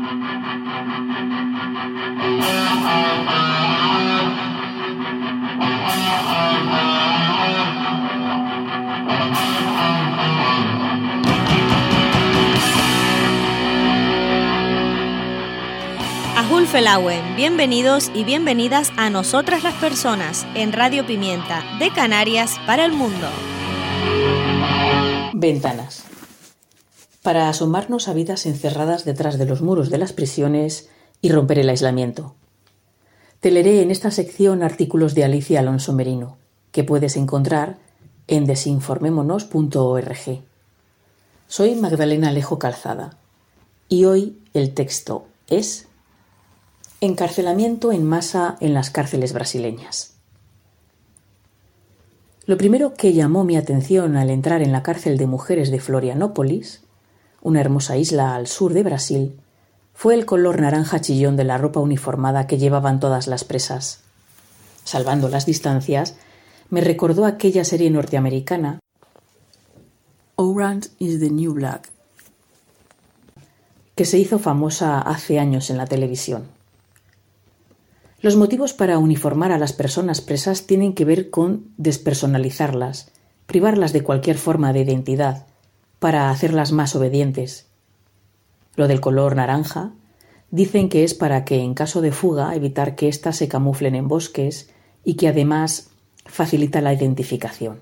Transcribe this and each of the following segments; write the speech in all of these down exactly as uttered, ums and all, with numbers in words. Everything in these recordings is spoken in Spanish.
Felauen, bienvenidos y bienvenidas a Nosotras las Personas en Radio Pimienta de Canarias para el mundo. Ventanas. Para asomarnos a vidas encerradas detrás de los muros de las prisiones y romper el aislamiento. Te leeré en esta sección artículos de Alicia Alonso Merino, que puedes encontrar en desinformémonos punto org. Soy Magdalena Alejo Calzada y hoy el texto es Encarcelamiento en masa en las cárceles brasileñas. Lo primero que llamó mi atención al entrar en la cárcel de mujeres de Florianópolis, una hermosa isla al sur de Brasil, fue el color naranja chillón de la ropa uniformada que llevaban todas las presas. Salvando las distancias, me recordó aquella serie norteamericana Orange is the New Black, que se hizo famosa hace años en la televisión. Los motivos para uniformar a las personas presas tienen que ver con despersonalizarlas, privarlas de cualquier forma de identidad, para hacerlas más obedientes. Lo del color naranja dicen que es para que, en caso de fuga, evitar que éstas se camuflen en bosques y que además facilita la identificación.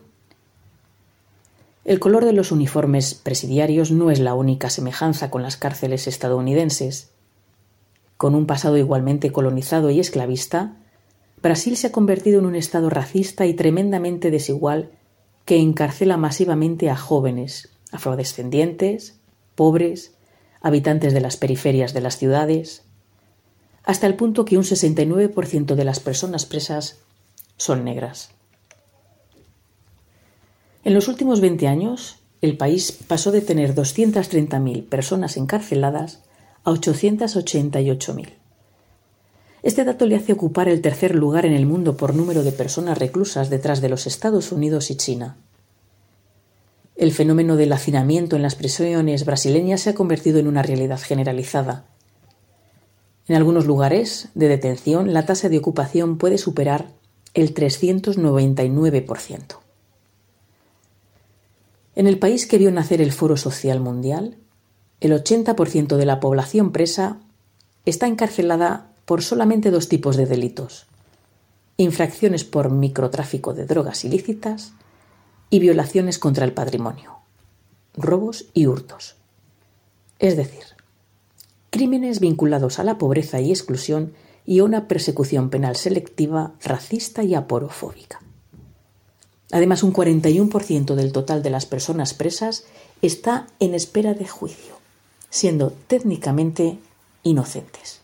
El color de los uniformes presidiarios no es la única semejanza con las cárceles estadounidenses. Con un pasado igualmente colonizado y esclavista, Brasil se ha convertido en un estado racista y tremendamente desigual que encarcela masivamente a jóvenes, afrodescendientes, pobres, habitantes de las periferias de las ciudades, hasta el punto que un sesenta y nueve por ciento de las personas presas son negras. En los últimos veinte años, el país pasó de tener doscientas treinta mil personas encarceladas a ochocientas ochenta y ocho mil. Este dato le hace ocupar el tercer lugar en el mundo por número de personas reclusas detrás de los Estados Unidos y China. El fenómeno del hacinamiento en las prisiones brasileñas se ha convertido en una realidad generalizada. En algunos lugares de detención, la tasa de ocupación puede superar el trescientos noventa y nueve por ciento. En el país que vio nacer el Foro Social Mundial, el ochenta por ciento de la población presa está encarcelada por solamente dos tipos de delitos: infracciones por microtráfico de drogas ilícitas y violaciones contra el patrimonio, robos y hurtos. Es decir, crímenes vinculados a la pobreza y exclusión y a una persecución penal selectiva, racista y aporofóbica. Además, un cuarenta y uno por ciento del total de las personas presas está en espera de juicio, siendo técnicamente inocentes.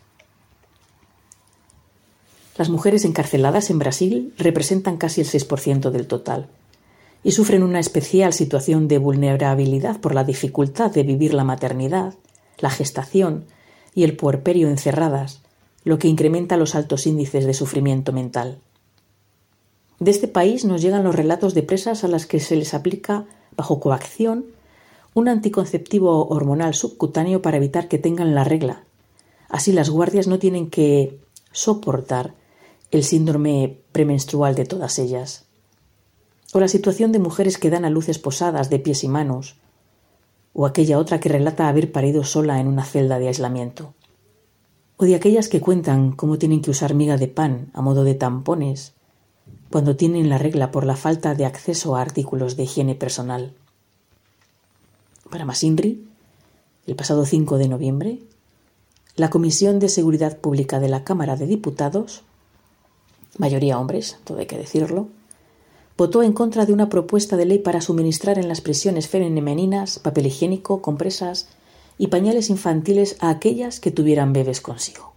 Las mujeres encarceladas en Brasil representan casi el seis por ciento del total y sufren una especial situación de vulnerabilidad por la dificultad de vivir la maternidad, la gestación y el puerperio encerradas, lo que incrementa los altos índices de sufrimiento mental. De este país nos llegan los relatos de presas a las que se les aplica, bajo coacción, un anticonceptivo hormonal subcutáneo para evitar que tengan la regla. Así las guardias no tienen que soportar el síndrome premenstrual de todas ellas. O la situación de mujeres que dan a luz esposadas de pies y manos, o aquella otra que relata haber parido sola en una celda de aislamiento. O de aquellas que cuentan cómo tienen que usar miga de pan a modo de tampones cuando tienen la regla por la falta de acceso a artículos de higiene personal. Para más INRI, el pasado cinco de noviembre, la Comisión de Seguridad Pública de la Cámara de Diputados, mayoría hombres, todo hay que decirlo, votó en contra de una propuesta de ley para suministrar en las prisiones femeninas papel higiénico, compresas y pañales infantiles a aquellas que tuvieran bebés consigo.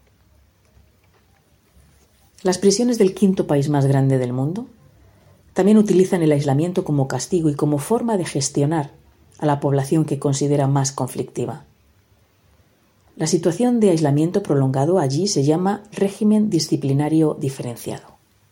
Las prisiones del quinto país más grande del mundo también utilizan el aislamiento como castigo y como forma de gestionar a la población que considera más conflictiva. La situación de aislamiento prolongado allí se llama régimen disciplinario diferenciado.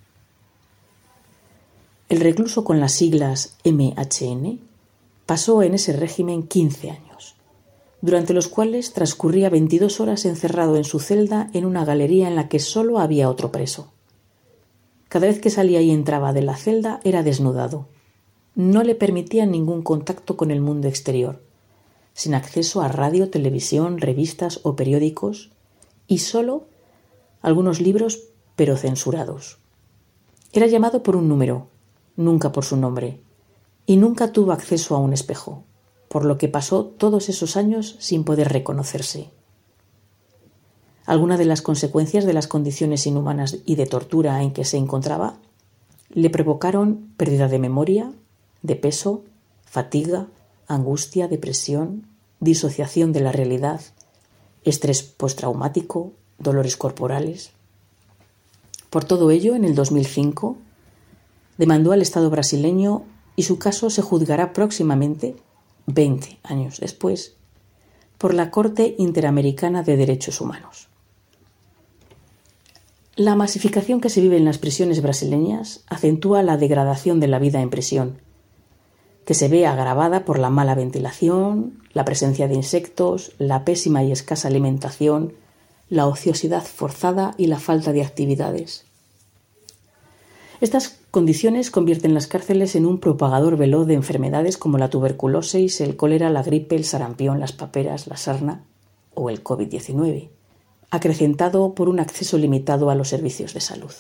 El recluso con las siglas M H N pasó en ese régimen quince años, durante los cuales transcurría veintidós horas encerrado en su celda en una galería en la que solo había otro preso. Cada vez que salía y entraba de la celda era desnudado. No le permitían ningún contacto con el mundo exterior, sin acceso a radio, televisión, revistas o periódicos, y solo algunos libros, pero censurados. Era llamado por un número, nunca por su nombre, y nunca tuvo acceso a un espejo, por lo que pasó todos esos años sin poder reconocerse. Algunas de las consecuencias de las condiciones inhumanas y de tortura en que se encontraba le provocaron pérdida de memoria, de peso, fatiga, angustia, depresión, disociación de la realidad, estrés postraumático, dolores corporales. Por todo ello, en el dos mil cinco, demandó al Estado brasileño y su caso se juzgará próximamente, veinte años después, por la Corte Interamericana de Derechos Humanos. La masificación que se vive en las prisiones brasileñas acentúa la degradación de la vida en prisión, que se ve agravada por la mala ventilación, la presencia de insectos, la pésima y escasa alimentación, la ociosidad forzada y la falta de actividades. Estas condiciones convierten las cárceles en un propagador veloz de enfermedades como la tuberculosis, el cólera, la gripe, el sarampión, las paperas, la sarna o el covid diecinueve, acrecentado por un acceso limitado a los servicios de salud.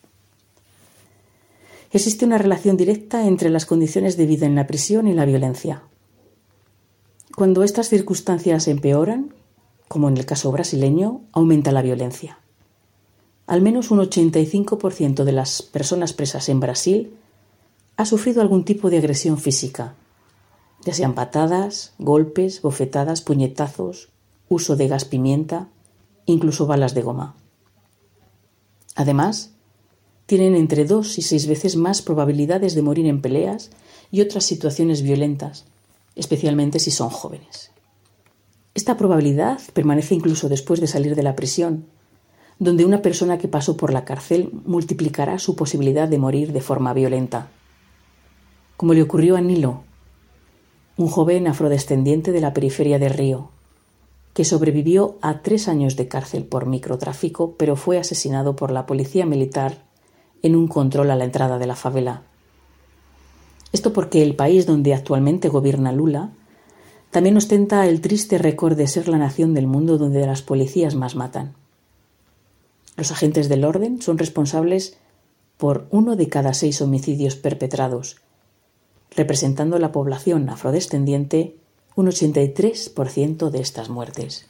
Existe una relación directa entre las condiciones de vida en la prisión y la violencia. Cuando estas circunstancias empeoran, como en el caso brasileño, aumenta la violencia. Al menos un ochenta y cinco por ciento de las personas presas en Brasil ha sufrido algún tipo de agresión física, ya sean patadas, golpes, bofetadas, puñetazos, uso de gas pimienta, incluso balas de goma. Además, tienen entre dos y seis veces más probabilidades de morir en peleas y otras situaciones violentas, especialmente si son jóvenes. Esta probabilidad permanece incluso después de salir de la prisión, donde una persona que pasó por la cárcel multiplicará su posibilidad de morir de forma violenta. Como le ocurrió a Nilo, un joven afrodescendiente de la periferia de Río, que sobrevivió a tres años de cárcel por microtráfico, pero fue asesinado por la policía militar en un control a la entrada de la favela. Esto porque el país donde actualmente gobierna Lula también ostenta el triste récord de ser la nación del mundo donde las policías más matan. Los agentes del orden son responsables por uno de cada seis homicidios perpetrados, representando la población afrodescendiente un ochenta y tres por ciento de estas muertes.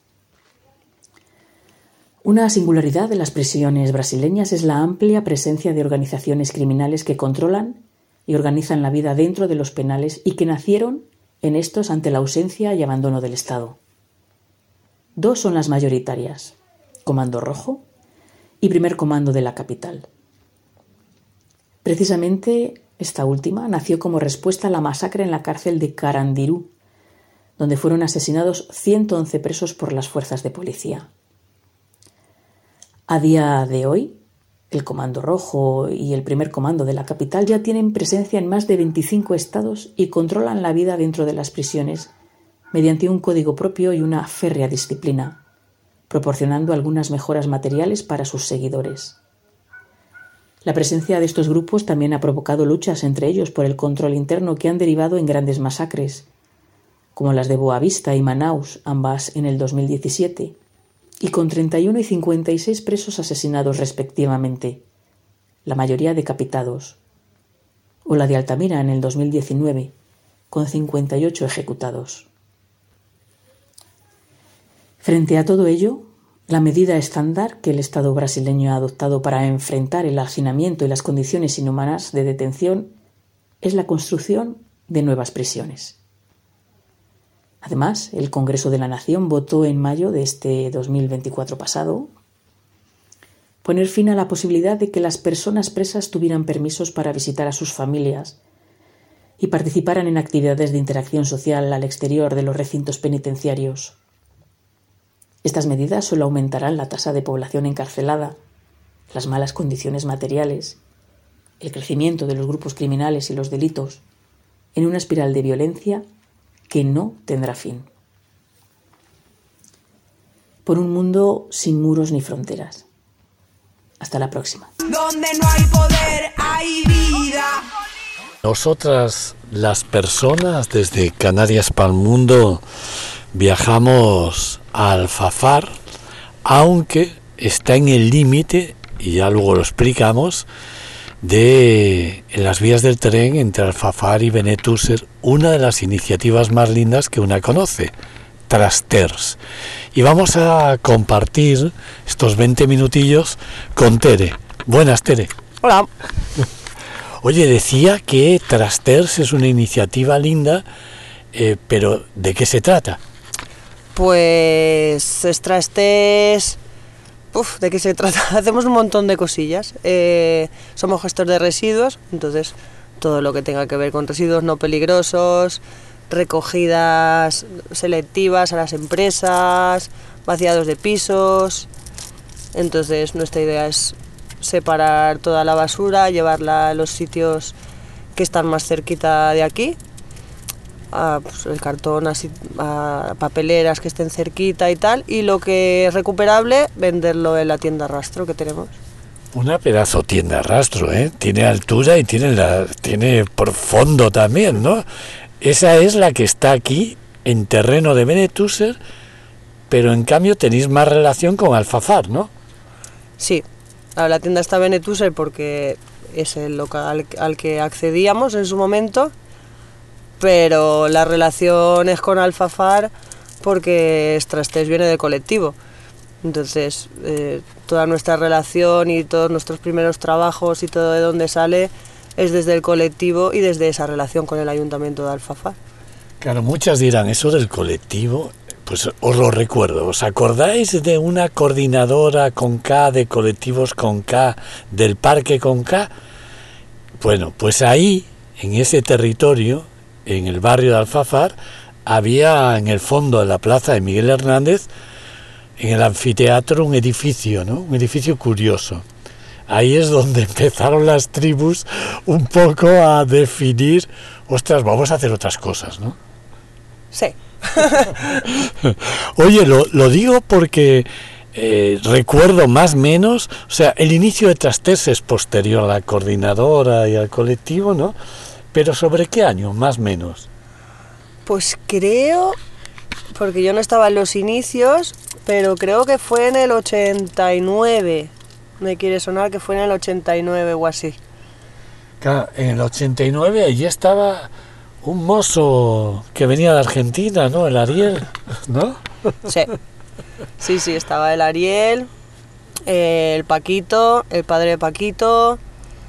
Una singularidad de las prisiones brasileñas es la amplia presencia de organizaciones criminales que controlan y organizan la vida dentro de los penales y que nacieron en estos ante la ausencia y abandono del Estado. Dos son las mayoritarias: Comando Rojo y Primer Comando de la capital. Precisamente esta última nació como respuesta a la masacre en la cárcel de Carandiru, donde fueron asesinados ciento once presos por las fuerzas de policía. A día de hoy, el Comando Rojo y el Primer Comando de la capital ya tienen presencia en más de veinticinco estados y controlan la vida dentro de las prisiones mediante un código propio y una férrea disciplina, proporcionando algunas mejoras materiales para sus seguidores. La presencia de estos grupos también ha provocado luchas entre ellos por el control interno que han derivado en grandes masacres, como las de Boavista y Manaus, ambas en el dos mil diecisiete, y con treinta y uno y cincuenta y seis presos asesinados respectivamente, la mayoría decapitados, o la de Altamira en el dos mil diecinueve, con cincuenta y ocho ejecutados. Frente a todo ello, la medida estándar que el Estado brasileño ha adoptado para enfrentar el hacinamiento y las condiciones inhumanas de detención es la construcción de nuevas prisiones. Además, el Congreso de la Nación votó en mayo de este dos mil veinticuatro pasado poner fin a la posibilidad de que las personas presas tuvieran permisos para visitar a sus familias y participaran en actividades de interacción social al exterior de los recintos penitenciarios. Estas medidas solo aumentarán la tasa de población encarcelada, las malas condiciones materiales, el crecimiento de los grupos criminales y los delitos, en una espiral de violencia que no tendrá fin. por un mundo sin muros ni fronteras. Hasta la próxima. Donde no hay poder, hay vida. Nosotras, las personas, desde Canarias para el mundo, viajamos a Alfafar, aunque está en el límite, y ya luego lo explicamos, de en las vías del tren entre Alfafar y Benetússer, una de las iniciativas más lindas que una conoce, Trasters. Y vamos a compartir estos veinte minutillos con Tere. Buenas, Tere. Hola. Oye, decía que Trasters es una iniciativa linda, eh, pero ¿de qué se trata? Pues es Trasters... Uf, ¿de qué se trata? Hacemos un montón de cosillas. Eh, somos gestor de residuos, entonces todo lo que tenga que ver con residuos no peligrosos, recogidas selectivas a las empresas, vaciados de pisos. Entonces nuestra idea es separar toda la basura, llevarla a los sitios que están más cerquita de aquí, a, pues, el cartón, así, a papeleras que estén cerquita y tal, y lo que es recuperable, venderlo en la tienda rastro que tenemos. Una pedazo tienda rastro, ¿eh? Tiene altura y tiene, la, tiene por fondo también, ¿no? Esa es la que está aquí, en terreno de Benetússer, pero en cambio tenéis más relación con Alfafar, ¿no? Sí, la tienda está Benetússer porque es el local al que accedíamos en su momento, pero la relación es con Alfafar porque Trasters viene del colectivo. Entonces, eh, toda nuestra relación y todos nuestros primeros trabajos y todo de donde sale es desde el colectivo y desde esa relación con el ayuntamiento de Alfafar. Claro, muchas dirán, eso del colectivo, pues os lo recuerdo. ¿Os acordáis de una coordinadora con K, de colectivos con K, del parque con K? Bueno, pues ahí, en ese territorio, en el barrio de Alfafar, había en el fondo de la plaza de Miguel Hernández, en el anfiteatro, un edificio, ¿no? Un edificio curioso. Ahí es donde empezaron las tribus un poco a definir, ostras, vamos a hacer otras cosas, ¿no? Sí. Oye, lo, lo digo porque eh, recuerdo más o menos, o sea, el inicio de Trasters es posterior a la coordinadora y al colectivo, ¿no? Pero ¿sobre qué año, más o menos? Pues creo, porque yo no estaba en los inicios, pero creo que fue en el ochenta y nueve. Me quiere sonar que fue en el ochenta y nueve o así. Claro, en el ochenta y nueve allí estaba un mozo que venía de Argentina, ¿no? El Ariel, ¿no? Sí, sí, sí, estaba el Ariel, eh, el Paquito, el padre de Paquito,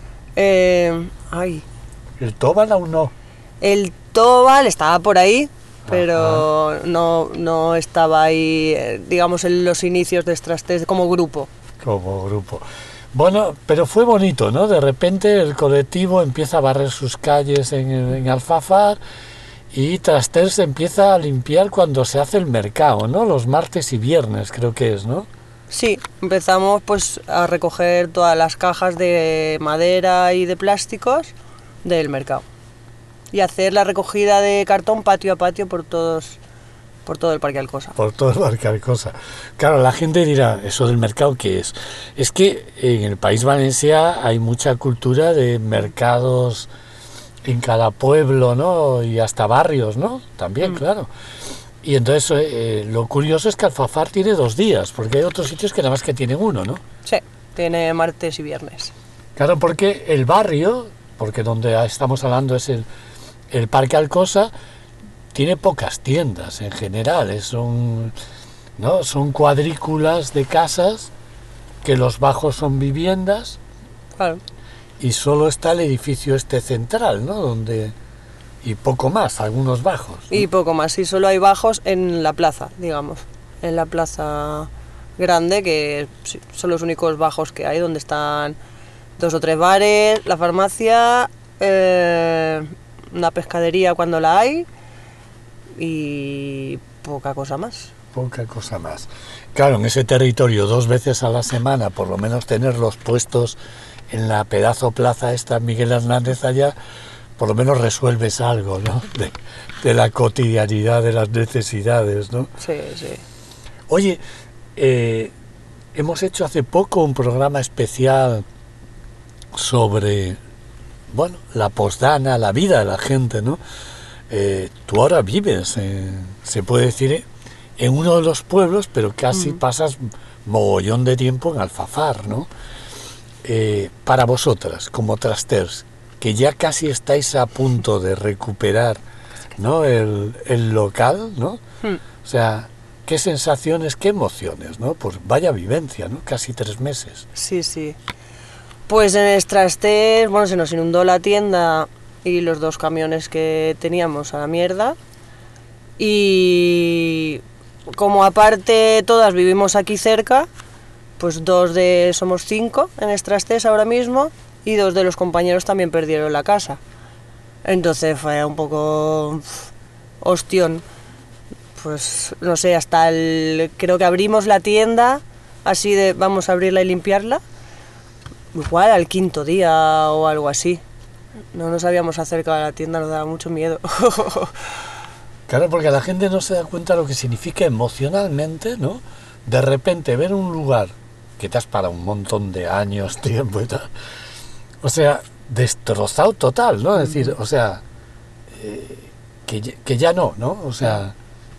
eh, ay... ¿El Tobal aún no? El Tobal estaba por ahí, pero no, no estaba ahí, eh, digamos, en los inicios de Trasters como grupo. Como grupo. Bueno, pero fue bonito, ¿no? De repente el colectivo empieza a barrer sus calles en, en Alfafar y Trasters empieza a limpiar cuando se hace el mercado, ¿no? Los martes y viernes, creo que es, ¿no? Sí, empezamos pues a recoger todas las cajas de madera y de plásticos del mercado y hacer la recogida de cartón patio a patio por todos por todo el Parque Alcosa. Por todo el Parque Alcosa. Claro, la gente dirá, ¿eso del mercado qué es? Es que en el País Valencià hay mucha cultura de mercados en cada pueblo, ¿no? Y hasta barrios, ¿no? También, mm. claro. Y entonces eh, lo curioso es que Alfafar tiene dos días, porque hay otros sitios que nada más que tienen uno, ¿no? Sí, tiene martes y viernes. Claro, porque el barrio, porque donde estamos hablando es el, el Parque Alcosa, tiene pocas tiendas en general, son, ¿no? Son cuadrículas de casas, que los bajos son viviendas, claro. Y solo está el edificio este central, ¿no? Donde, y poco más, algunos bajos, ¿no? Y poco más, y solo hay bajos en la plaza, digamos, en la plaza grande, que sí, son los únicos bajos que hay, donde están dos o tres bares, la farmacia, eh, una pescadería cuando la hay, y poca cosa más. Poca cosa más. Claro, en ese territorio dos veces a la semana, por lo menos tener los puestos en la pedazo plaza esta Miguel Hernández allá, por lo menos resuelves algo, ¿no? De, de la cotidianidad, de las necesidades, ¿no? Sí, sí. Oye, eh, hemos hecho hace poco un programa especial sobre, bueno, la posdana, la vida de la gente, ¿no? Eh, tú ahora vives, eh, se puede decir, en uno de los pueblos, pero casi mm. pasas mogollón de tiempo en Alfafar, ¿no? Eh, para vosotras, como trasters, que ya casi estáis a punto de recuperar, ¿no?, el, el local, ¿no? Mm. O sea, qué sensaciones, qué emociones, ¿no? Pues vaya vivencia, ¿no? Casi tres meses. Sí, sí. Pues en el trasters, bueno, se nos inundó la tienda y los dos camiones que teníamos a la mierda. Y como aparte todas vivimos aquí cerca, pues dos de somos cinco en el trasters ahora mismo y dos de los compañeros también perdieron la casa. Entonces fue un poco hostión. Pues no sé, hasta el... creo que abrimos la tienda, así de vamos a abrirla y limpiarla, igual al quinto día o algo así. No nos habíamos acercado a la tienda, nos daba mucho miedo. Claro, porque la gente no se da cuenta de lo que significa emocionalmente, ¿no? De repente ver un lugar que te has para un montón de años, tiempo y tal, o sea, destrozado total, ¿no? Es decir, o sea, eh, que, que ya no, ¿no? O sea...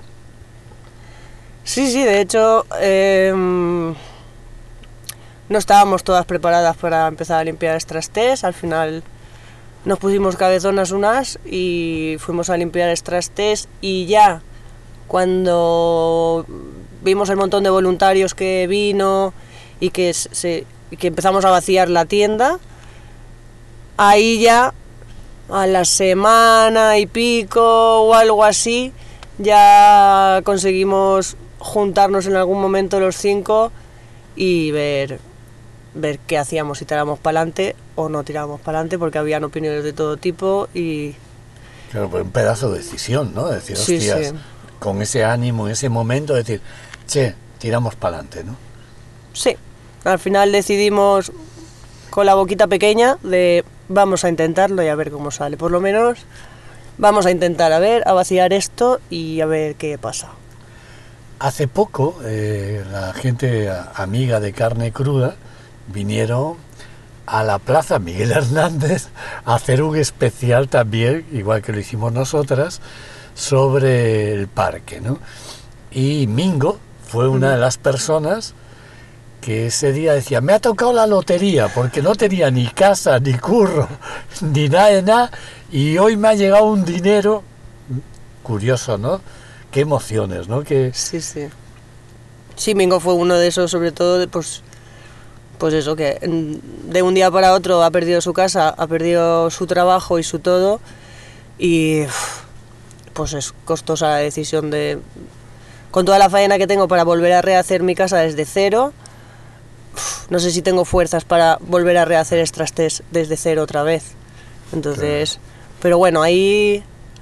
Sí, sí, de hecho, eh, no estábamos todas preparadas para empezar a limpiar el trasters. Al final nos pusimos cabezonas unas y fuimos a limpiar el trasters, y ya cuando vimos el montón de voluntarios que vino y que, se, que empezamos a vaciar la tienda, ahí ya a la semana y pico o algo así ya conseguimos juntarnos en algún momento los cinco y ver ver qué hacíamos, si tirábamos para adelante o no tirábamos para adelante, porque habían opiniones de todo tipo. Y claro, pues un pedazo de decisión, ¿no? Decir, sí, hostias, sí. Con ese ánimo, en ese momento, decir, che, tiramos para adelante, ¿no? Sí, al final decidimos con la boquita pequeña de vamos a intentarlo y a ver cómo sale. Por lo menos vamos a intentar, a ver, a vaciar esto y a ver qué pasa. Hace poco, eh, la gente amiga de Carne Cruda vinieron a la Plaza Miguel Hernández a hacer un especial también, igual que lo hicimos nosotras, sobre el parque, ¿no? Y Mingo fue una de las personas que ese día decía, me ha tocado la lotería, porque no tenía ni casa, ni curro, ni nada de nada, y hoy me ha llegado un dinero curioso, ¿no? Qué emociones, ¿no? Que... Sí, sí. Sí, Mingo fue uno de esos, sobre todo, pues, pues eso, que de un día para otro ha perdido su casa, ha perdido su trabajo y su todo, y pues es costosa la decisión de... Con toda la faena que tengo para volver a rehacer mi casa desde cero, no sé si tengo fuerzas para volver a rehacer el trasters desde cero otra vez. Entonces, claro. Pero bueno, ahí...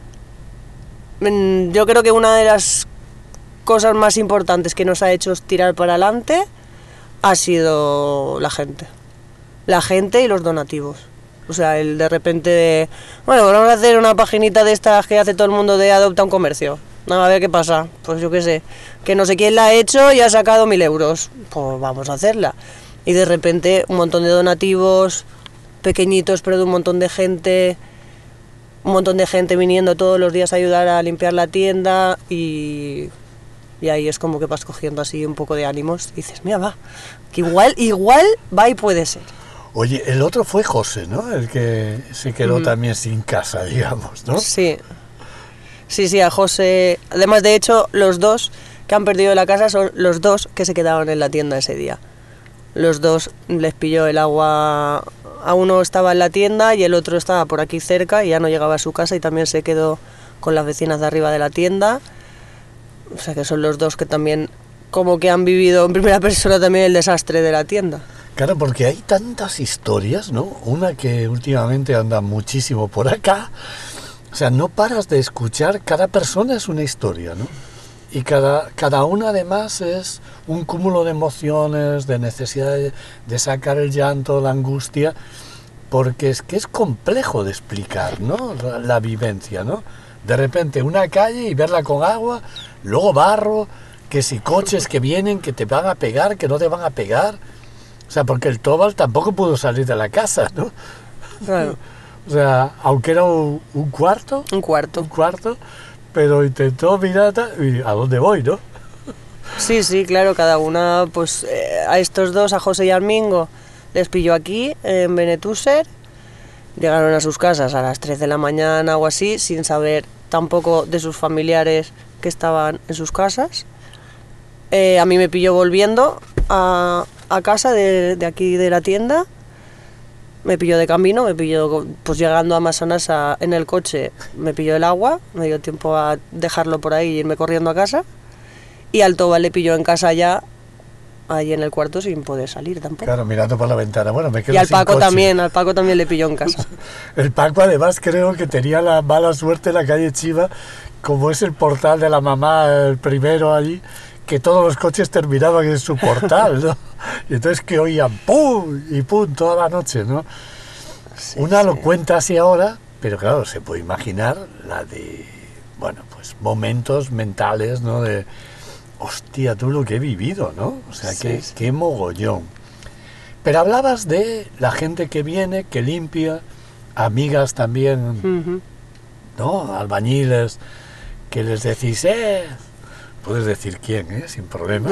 Yo creo que una de las cosas más importantes que nos ha hecho tirar para adelante ha sido la gente. La gente y los donativos. O sea, el de repente de... Bueno, vamos a hacer una paginita de estas que hace todo el mundo de adopta un comercio. A ver qué pasa. Pues yo qué sé. Que no sé quién la ha hecho y ha sacado mil euros. Pues vamos a hacerla. Y de repente un montón de donativos, pequeñitos, pero de un montón de gente... Un montón de gente viniendo todos los días a ayudar a limpiar la tienda y, y ahí es como que vas cogiendo así un poco de ánimos y dices, mira, va, que igual, igual va y puede ser. Oye, el otro fue José, ¿no? El que se quedó mm. también sin casa, digamos, ¿no? Sí, sí, sí, a José, además de hecho los dos que han perdido la casa son los dos que se quedaron en la tienda ese día. Los dos les pilló el agua, a uno estaba en la tienda y el otro estaba por aquí cerca y ya no llegaba a su casa y también se quedó con las vecinas de arriba de la tienda. O sea que son los dos que también como que han vivido en primera persona también el desastre de la tienda. Claro, porque hay tantas historias, ¿no? Una que últimamente anda muchísimo por acá. O sea, no paras de escuchar, cada persona es una historia, ¿no? Y cada, cada una además es un cúmulo de emociones, de necesidad de, de sacar el llanto, la angustia, porque es que es complejo de explicar, ¿no? La, la vivencia, ¿no? De repente una calle y verla con agua, luego barro, que si coches que vienen, que te van a pegar, que no te van a pegar. O sea, porque el Tobal tampoco pudo salir de la casa, ¿no? Claro. O sea, aunque era un, un cuarto. Un cuarto. Un cuarto, pero intentó mirar y a dónde voy, ¿no? Sí, sí, claro, cada una, pues eh, a estos dos, a José y a Mingo, les pilló aquí, en Benetúser. Llegaron a sus casas a las tres de la mañana o así, sin saber tampoco de sus familiares que estaban en sus casas. Eh, a mí me pilló volviendo a, a casa de, de aquí de la tienda. Me pilló de camino, me pilló pues llegando a Massanassa en el coche, me pilló el agua, me dio tiempo a dejarlo por ahí y irme corriendo a casa. Y al Tobal le pilló en casa ya, ahí en el cuarto, sin poder salir tampoco. Claro, mirando por la ventana. Bueno, me quedo y al sin Paco coche. también, al Paco también le pilló en casa. El Paco además creo que tenía la mala suerte en la calle Chiva, como es el portal de la mamá, el primero allí, que todos los coches terminaban en su portal, ¿no? Y entonces que oían ¡pum! Y ¡pum! Toda la noche, ¿no? Sí, Una sí. Lo cuenta así ahora, pero claro, se puede imaginar la de, bueno, pues momentos mentales, ¿no? De, hostia, tú lo que he vivido, ¿no? O sea, sí, qué, sí. qué mogollón. Pero hablabas de la gente que viene, que limpia, amigas también, uh-huh. ¿no? Albañiles, que les decís, eh, puedes decir quién, ¿eh? Sin problema,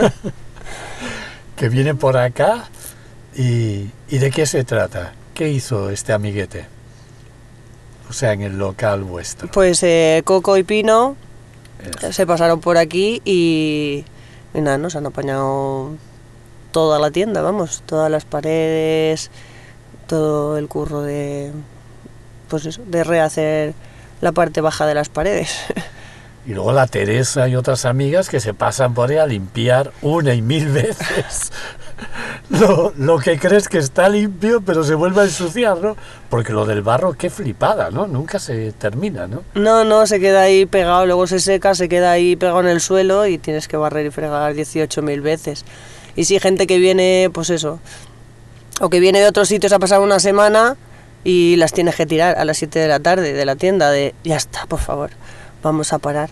que vienen por acá y, y ¿de qué se trata? ¿Qué hizo este amiguete? O sea, en el local vuestro. Pues eh, Coco y Pino es. se pasaron por aquí y, y nada, nos han apañado toda la tienda, vamos, todas las paredes, todo el curro de, pues eso, de rehacer la parte baja de las paredes. Y luego la Teresa y otras amigas que se pasan por ahí a limpiar una y mil veces lo, lo que crees que está limpio, pero se vuelve a ensuciar, ¿no? Porque lo del barro, qué flipada, ¿no? Nunca se termina, ¿no? No, no, se queda ahí pegado, luego se seca, se queda ahí pegado en el suelo y tienes que barrer y fregar dieciocho mil veces. Y sí, gente que viene, pues eso, o que viene de otros sitios a pasar una semana y las tienes que tirar a las siete de la tarde de la tienda, de ya está, por favor, vamos a parar.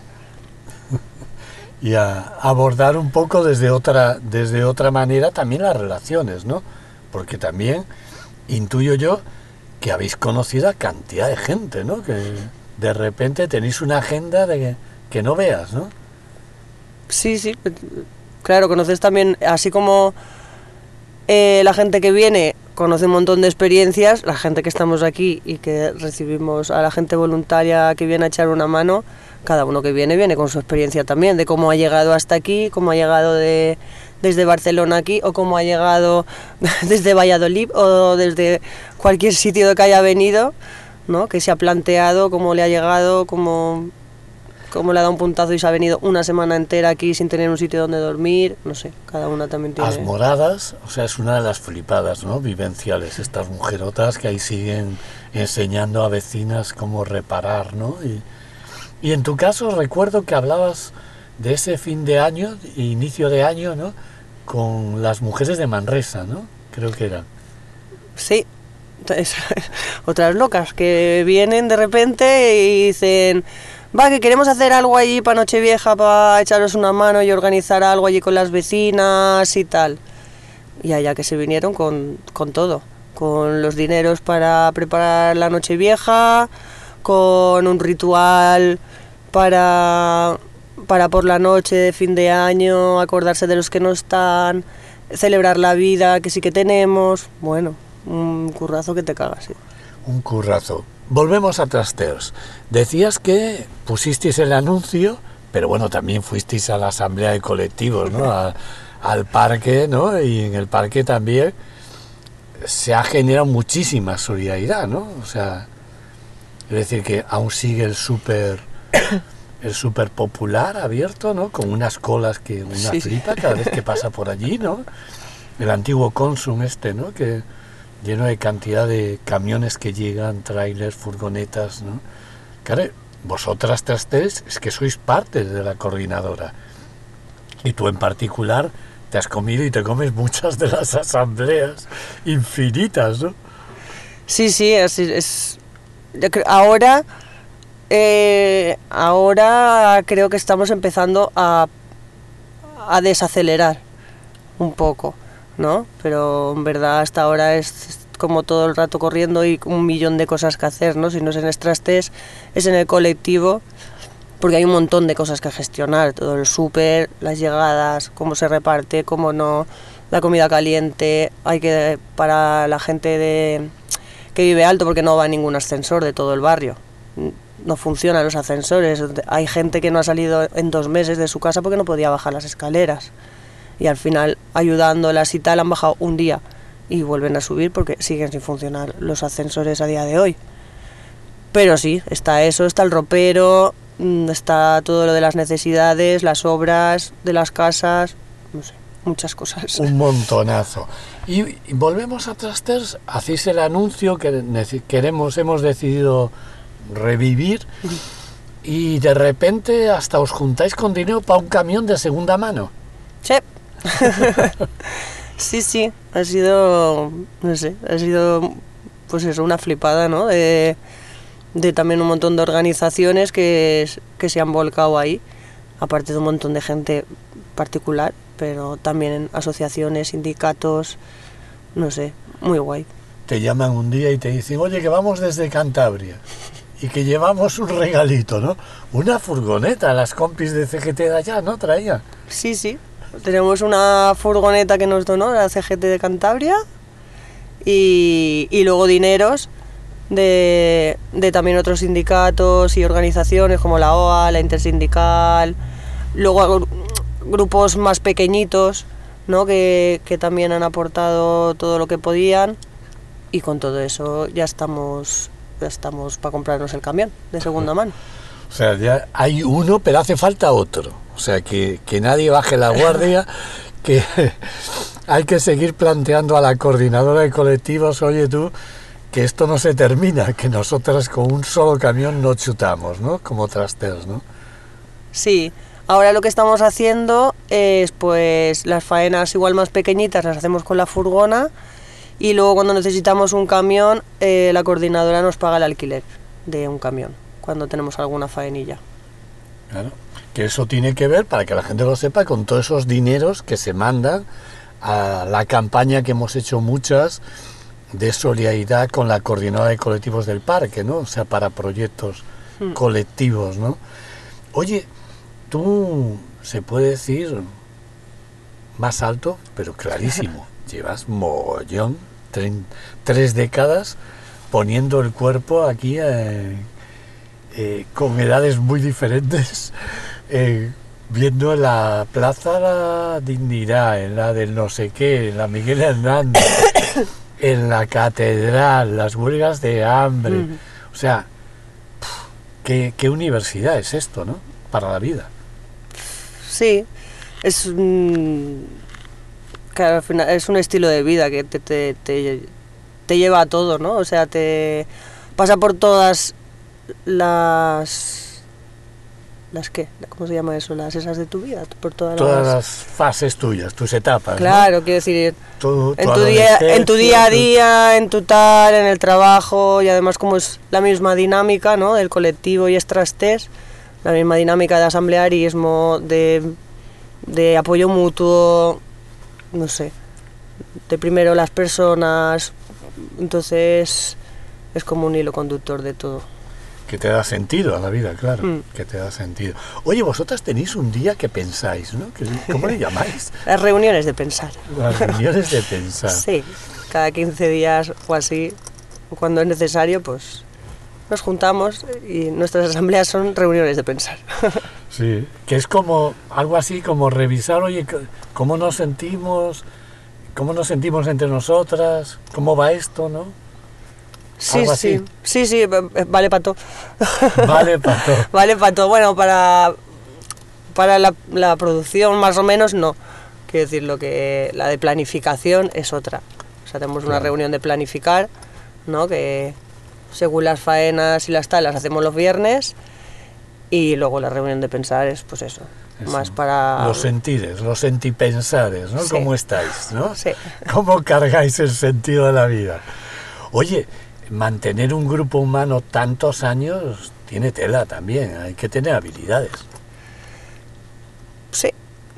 Y a abordar un poco desde otra, desde otra manera también las relaciones, ¿no? Porque también intuyo yo que habéis conocido a cantidad de gente, ¿no? Que de repente tenéis una agenda de que, que no veas, ¿no? Sí, sí, claro, conoces también, así como eh, la gente que viene conoce un montón de experiencias, la gente que estamos aquí y que recibimos a la gente voluntaria que viene a echar una mano, cada uno que viene, viene con su experiencia también, de cómo ha llegado hasta aquí, cómo ha llegado de, desde Barcelona aquí, o cómo ha llegado desde Valladolid, o desde cualquier sitio de que haya venido, ¿no? Que se ha planteado, cómo le ha llegado, cómo, cómo le ha dado un puntazo y se ha venido una semana entera aquí sin tener un sitio donde dormir, no sé, cada una también tiene... Las moradas, o sea, es una de las flipadas, ¿no? Vivenciales, estas mujerotas que ahí siguen enseñando a vecinas cómo reparar, ¿no? Y, Y en tu caso recuerdo que hablabas de ese fin de año, inicio de año, ¿no? Con las mujeres de Manresa, ¿no? Creo que eran. Sí, otras locas que vienen de repente y dicen, va, que queremos hacer algo allí para Nochevieja, para echaros una mano y organizar algo allí con las vecinas y tal. Y allá que se vinieron con, con todo, con los dineros para preparar la Nochevieja, con un ritual para, para por la noche de fin de año, acordarse de los que no están, celebrar la vida que sí que tenemos. Bueno, un currazo que te cagas, sí. Un currazo. Volvemos a Trasteos. Decías que pusisteis el anuncio, pero bueno, también fuisteis a la asamblea de colectivos, ¿no? A, al parque, ¿no? Y en el parque también se ha generado muchísima solidaridad, ¿no? O sea... Es decir, que aún sigue el súper el súper popular abierto, ¿no? Con unas colas que una sí. flipa cada vez que pasa por allí, ¿no? El antiguo Consum este, ¿no? Que lleno de cantidad de camiones que llegan, trailers, furgonetas, ¿no? Claro, vosotras Trasteos es que sois parte de la coordinadora. Y tú en particular te has comido y te comes muchas de las asambleas infinitas, ¿no? Sí, sí, es... es... Ahora, eh, ahora creo que estamos empezando a a desacelerar un poco, ¿no? Pero en verdad hasta ahora es como todo el rato corriendo y un millón de cosas que hacer, ¿no? Si no es en Extrastés, es en el colectivo, porque hay un montón de cosas que gestionar, todo el súper, las llegadas, cómo se reparte, cómo no, la comida caliente, hay que, para la gente de, que vive alto, porque no va ningún ascensor de todo el barrio, no funcionan los ascensores, hay gente que no ha salido en dos meses de su casa porque no podía bajar las escaleras, y al final ayudándolas y tal han bajado un día y vuelven a subir porque siguen sin funcionar los ascensores a día de hoy. Pero sí, está eso, está el ropero, está todo lo de las necesidades, las obras de las casas, no sé, muchas cosas. Un montonazo. Y, y volvemos a Trasters, hacéis el anuncio que nece- queremos, hemos decidido revivir, y de repente hasta os juntáis con dinero para un camión de segunda mano. Sí. Sí, sí, ha sido, no sé, ha sido, pues eso, una flipada, ¿no? De, de también un montón de organizaciones que, que se han volcado ahí, aparte de un montón de gente particular, pero también asociaciones, sindicatos, no sé, muy guay. Te llaman un día y te dicen, oye, que vamos desde Cantabria y que llevamos un regalito, ¿no? Una furgoneta, las compis de C G T de allá, ¿no? Traían. Sí, sí, tenemos una furgoneta que nos donó la C G T de Cantabria y, y luego dineros de, de también otros sindicatos y organizaciones como la O A, la Intersindical, luego gru- grupos más pequeñitos, ¿no? que, que también han aportado todo lo que podían, y con todo eso ya estamos, ya estamos para comprarnos el camión de segunda mano. O sea, ya hay uno, pero hace falta otro. O sea, que, que nadie baje la guardia, que hay que seguir planteando a la coordinadora de colectivos, oye tú, que esto no se termina, que nosotras con un solo camión no chutamos, ¿no? Como Trasters, ¿no? Sí, ahora lo que estamos haciendo es, pues, las faenas igual más pequeñitas las hacemos con la furgona, y luego cuando necesitamos un camión, eh, la coordinadora nos paga el alquiler de un camión, cuando tenemos alguna faenilla. Claro, que eso tiene que ver, para que la gente lo sepa, con todos esos dineros que se mandan a la campaña que hemos hecho muchas de solidaridad con la coordinadora de colectivos del parque, ¿no? O sea, para proyectos hmm. colectivos, ¿no? Oye, tú, se puede decir más alto, pero clarísimo, llevas mogollón, tre- tres décadas poniendo el cuerpo aquí eh, eh, con edades muy diferentes, eh, viendo la Plaza La Dignidad, en la del no sé qué, en la Miguel Hernández, en la Catedral, las huelgas de hambre, mm. o sea, pff, ¿qué, qué universidad es esto, ¿no? Para la vida. Sí, es un, claro, al final es un estilo de vida que te, te, te, te lleva a todo, ¿no? O sea, te pasa por todas las... ¿Las qué? ¿Cómo se llama eso? Las esas de tu vida, por todas, todas las... las fases tuyas, tus etapas. Claro, ¿no? quiero decir, tu, tu en, tu día, en tu día a día, en tu tal, en el trabajo, y además como es la misma dinámica, ¿no? Del colectivo y Extrastés, la misma dinámica de asamblearismo, de, de apoyo mutuo, no sé, de primero las personas, entonces es como un hilo conductor de todo. Que te da sentido a la vida, claro, mm. que te da sentido. Oye, vosotras tenéis un día que pensáis, ¿no? ¿Cómo le llamáis? Las reuniones de pensar. Las reuniones de pensar. Sí, cada quince días o así, cuando es necesario, pues nos juntamos y nuestras asambleas son reuniones de pensar. Sí, que es como algo así como revisar, oye, cómo nos sentimos, cómo nos sentimos entre nosotras, cómo va esto, ¿no? Sí, sí, sí, sí, vale para todo. Vale para todo. Vale para todo. Bueno, para, para la, la producción más o menos no. Quiero decir, lo que la de planificación es otra. O sea, tenemos una claro. reunión de planificar, ¿no? Que según las faenas y las talas hacemos los viernes, y luego la reunión de pensar es pues eso. Eso. Más para... Los sentires, los sentipensares, ¿no? Sí. ¿Cómo estáis, no? Sí. ¿Cómo cargáis el sentido de la vida? Oye, mantener un grupo humano tantos años tiene tela también, hay que tener habilidades. Sí,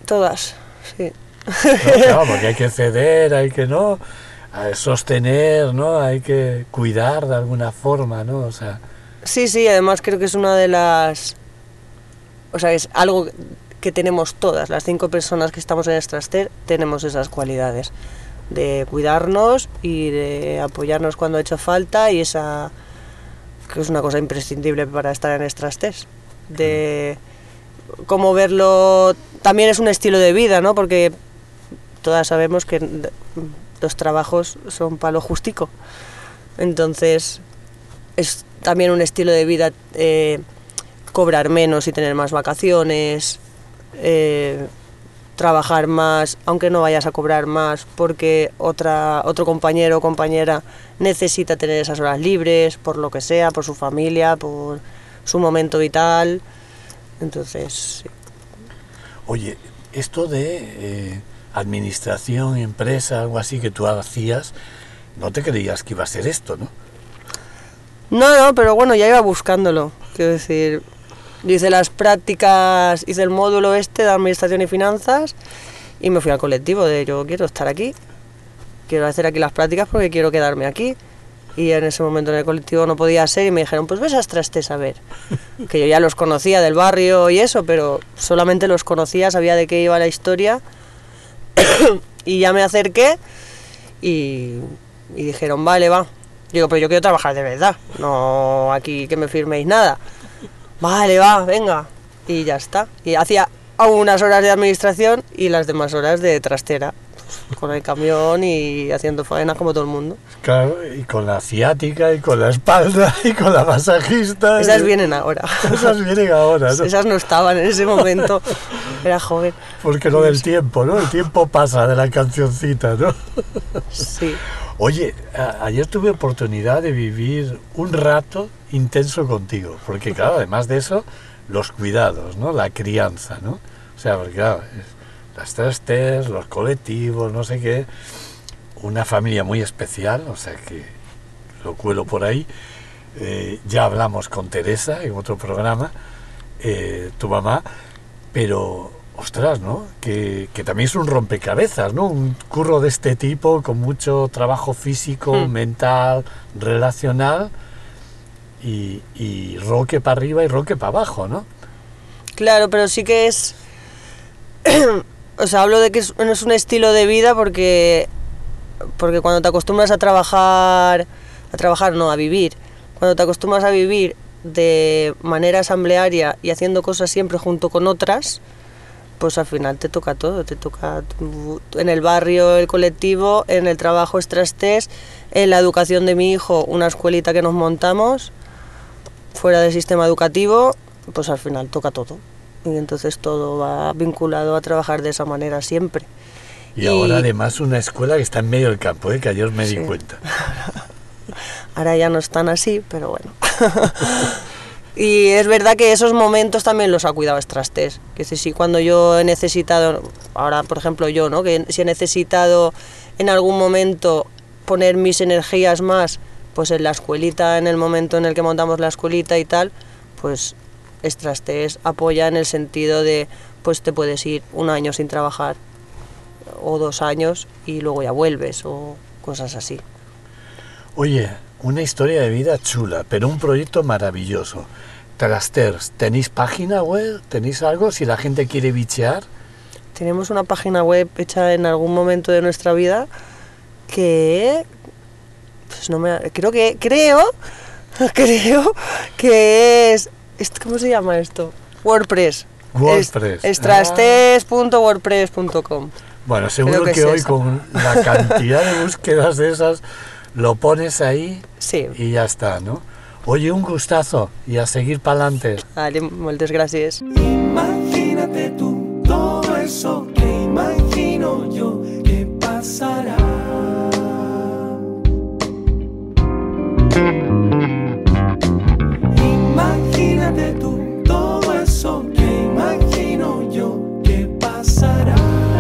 Todas, sí. No, claro, porque hay que ceder, hay que no eh, sostener, ¿no? Hay que cuidar de alguna forma, ¿no? O sea, Sí, sí, además creo que es una de las... O sea, es algo que tenemos todas, las cinco personas que estamos en Straster, tenemos esas cualidades de cuidarnos y de apoyarnos cuando ha hecho falta, y esa que es una cosa imprescindible para estar en Straster. De cómo verlo, también es un estilo de vida, ¿no? Porque todas sabemos que los trabajos son para lo justico. Entonces, es también un estilo de vida eh, cobrar menos y tener más vacaciones, eh, trabajar más, aunque no vayas a cobrar más, porque otra, otro compañero o compañera necesita tener esas horas libres, por lo que sea, por su familia, por su momento vital. Entonces, sí. oye, esto de eh, administración, empresa, algo así que tú hacías, no te creías que iba a ser esto, ¿no? No, no, pero bueno, ya iba buscándolo. Quiero decir, yo hice las prácticas, hice el módulo este de Administración y Finanzas y me fui al colectivo de yo quiero estar aquí, quiero hacer aquí las prácticas porque quiero quedarme aquí. Y en ese momento en el colectivo no podía ser y me dijeron, pues ves a Straster a ver. Que yo ya los conocía del barrio y eso, pero solamente los conocía, sabía de qué iba la historia. Y ya me acerqué y, y dijeron, vale, va. Digo, pero yo quiero trabajar de verdad, no aquí que me firméis nada. Vale, va, venga. Y ya está. Y hacía unas horas de administración y las demás horas de trastera, pues, con el camión y haciendo faena como todo el mundo. Claro, y con la ciática, y con la espalda, y con la masajista. Esas y... vienen ahora. Esas vienen ahora, ¿no? Esas no estaban en ese momento, era joven. Porque lo del tiempo, ¿no? El tiempo pasa de la cancioncita, ¿no? Sí. Oye, a- ayer tuve oportunidad de vivir un rato intenso contigo, porque claro, además de eso, los cuidados, ¿no? La crianza, ¿no? O sea, porque claro, es- las Straster, los colectivos, no sé qué, una familia muy especial, o sea que lo cuelo por ahí. Eh, ya hablamos con Teresa en otro programa, eh, tu mamá, pero ostras, ¿no? Que, que también es un rompecabezas, ¿no? Un curro de este tipo con mucho trabajo físico, Hmm. mental, relacional y, y roque para arriba y roque para abajo, ¿no? Claro, pero sí que es... O sea, hablo de que es, no es un estilo de vida porque, porque cuando te acostumbras a trabajar, a trabajar no, a vivir, cuando te acostumbras a vivir de manera asamblearia y haciendo cosas siempre junto con otras, pues al final te toca todo, te toca tu- en el barrio el colectivo, en el trabajo Straster, en la educación de mi hijo una escuelita que nos montamos, fuera del sistema educativo, pues al final toca todo. Y entonces todo va vinculado a trabajar de esa manera siempre. Y, Y- ahora además una escuela que está en medio del campo, ¿eh? Que ayer me di Sí. cuenta. Ahora ya no están así, pero bueno. Y es verdad que esos momentos también los ha cuidado Straster. Que si, si cuando yo he necesitado, ahora por ejemplo yo, ¿no? Que si he necesitado en algún momento poner mis energías más, pues en la escuelita, en el momento en el que montamos la escuelita y tal, pues Straster apoya en el sentido de, pues te puedes ir un año sin trabajar o dos años y luego ya vuelves o cosas así. Oye, una historia de vida chula, pero un proyecto maravilloso. Trasters, ¿tenéis página web? ¿Tenéis algo? Si la gente quiere bichear. Tenemos una página web hecha en algún momento de nuestra vida que pues no me creo que creo creo que es est- ¿cómo se llama esto? WordPress. WordPress. Es trastes punto wordpress punto com. Bueno, seguro Creo que, que es hoy esa. con la cantidad de búsquedas de esas lo pones ahí Sí. y ya está, ¿no? Oye, un gustazo y a seguir para adelante. Vale, moltes gràcies. Imagínate tú todo eso que imagino yo que pasará. Imagínate tú todo eso que imagino yo que pasará.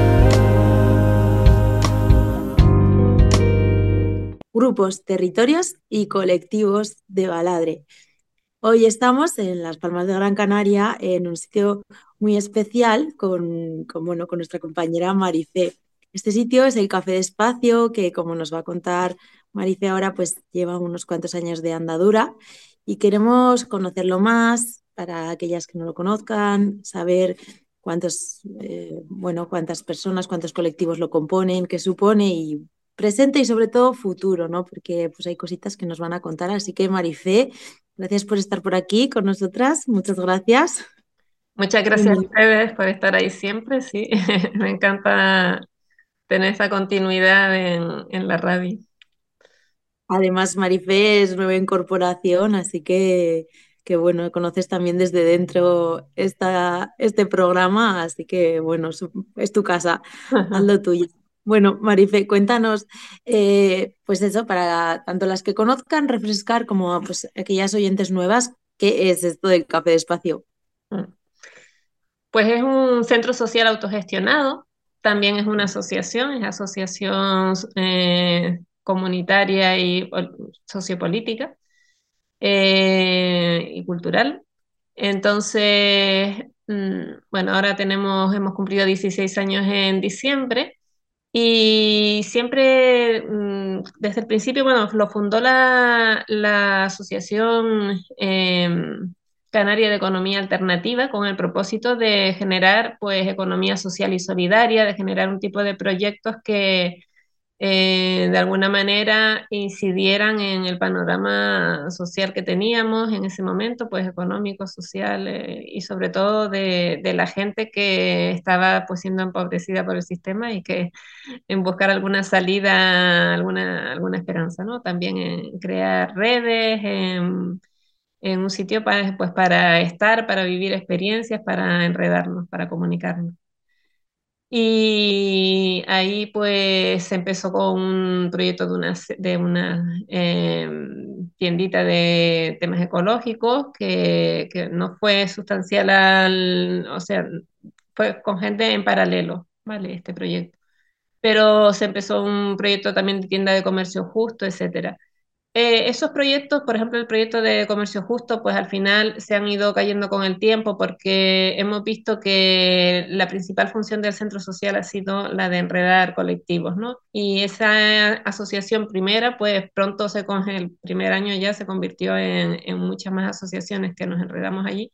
Grupos, territorios y colectivos de Baladre. Hoy estamos en Las Palmas de Gran Canaria, en un sitio muy especial con, con, bueno, con nuestra compañera Marifé. Este sitio es el Café de Espacio, que como nos va a contar Marifé ahora, pues lleva unos cuantos años de andadura y queremos conocerlo más para aquellas que no lo conozcan, saber cuántos, eh, bueno, cuántas personas, cuántos colectivos lo componen, qué supone y presente y sobre todo futuro, ¿no? Porque pues hay cositas que nos van a contar. Así que Marifé, gracias por estar por aquí con nosotras. Muchas gracias. Muchas gracias a Bienvenida. ustedes por estar ahí siempre, sí. Me encanta tener esa continuidad en, en la radio. Además, Marifé es nueva incorporación, así que, que bueno, conoces también desde dentro esta, este programa, así que bueno, su- es tu casa, haz lo tuyo. Bueno, Marifé, cuéntanos, eh, pues eso, para tanto las que conozcan, refrescar, como pues aquellas oyentes nuevas, ¿qué es esto del Café de Espacio? Pues es un centro social autogestionado, también es una asociación, es asociación eh, comunitaria y pol- sociopolítica eh, y cultural. Entonces, mm, bueno, ahora tenemos, hemos cumplido dieciséis años en diciembre y siempre, mm, desde el principio, bueno, lo fundó la, la Asociación em, Canaria de Economía Alternativa con el propósito de generar, pues, economía social y solidaria, de generar un tipo de proyectos que eh, de alguna manera incidieran en el panorama social que teníamos en ese momento, pues económico, social eh, y sobre todo de, de la gente que estaba pues siendo empobrecida por el sistema y que en buscar alguna salida, alguna, alguna esperanza, ¿no? También en crear redes, en, en un sitio para, pues, para estar, para vivir experiencias, para enredarnos, para comunicarnos. Y ahí pues se empezó con un proyecto de una, se- de una eh, tiendita de temas ecológicos que, que no fue sustancial al, o sea, fue con gente en paralelo, ¿vale? Este proyecto. Pero se empezó un proyecto también de tienda de comercio justo, etcétera. Eh, esos proyectos, por ejemplo, el proyecto de comercio justo, pues al final se han ido cayendo con el tiempo porque hemos visto que la principal función del centro social ha sido la de enredar colectivos, ¿no? Y esa asociación primera, pues pronto se con el primer año ya se convirtió en, en muchas más asociaciones que nos enredamos allí.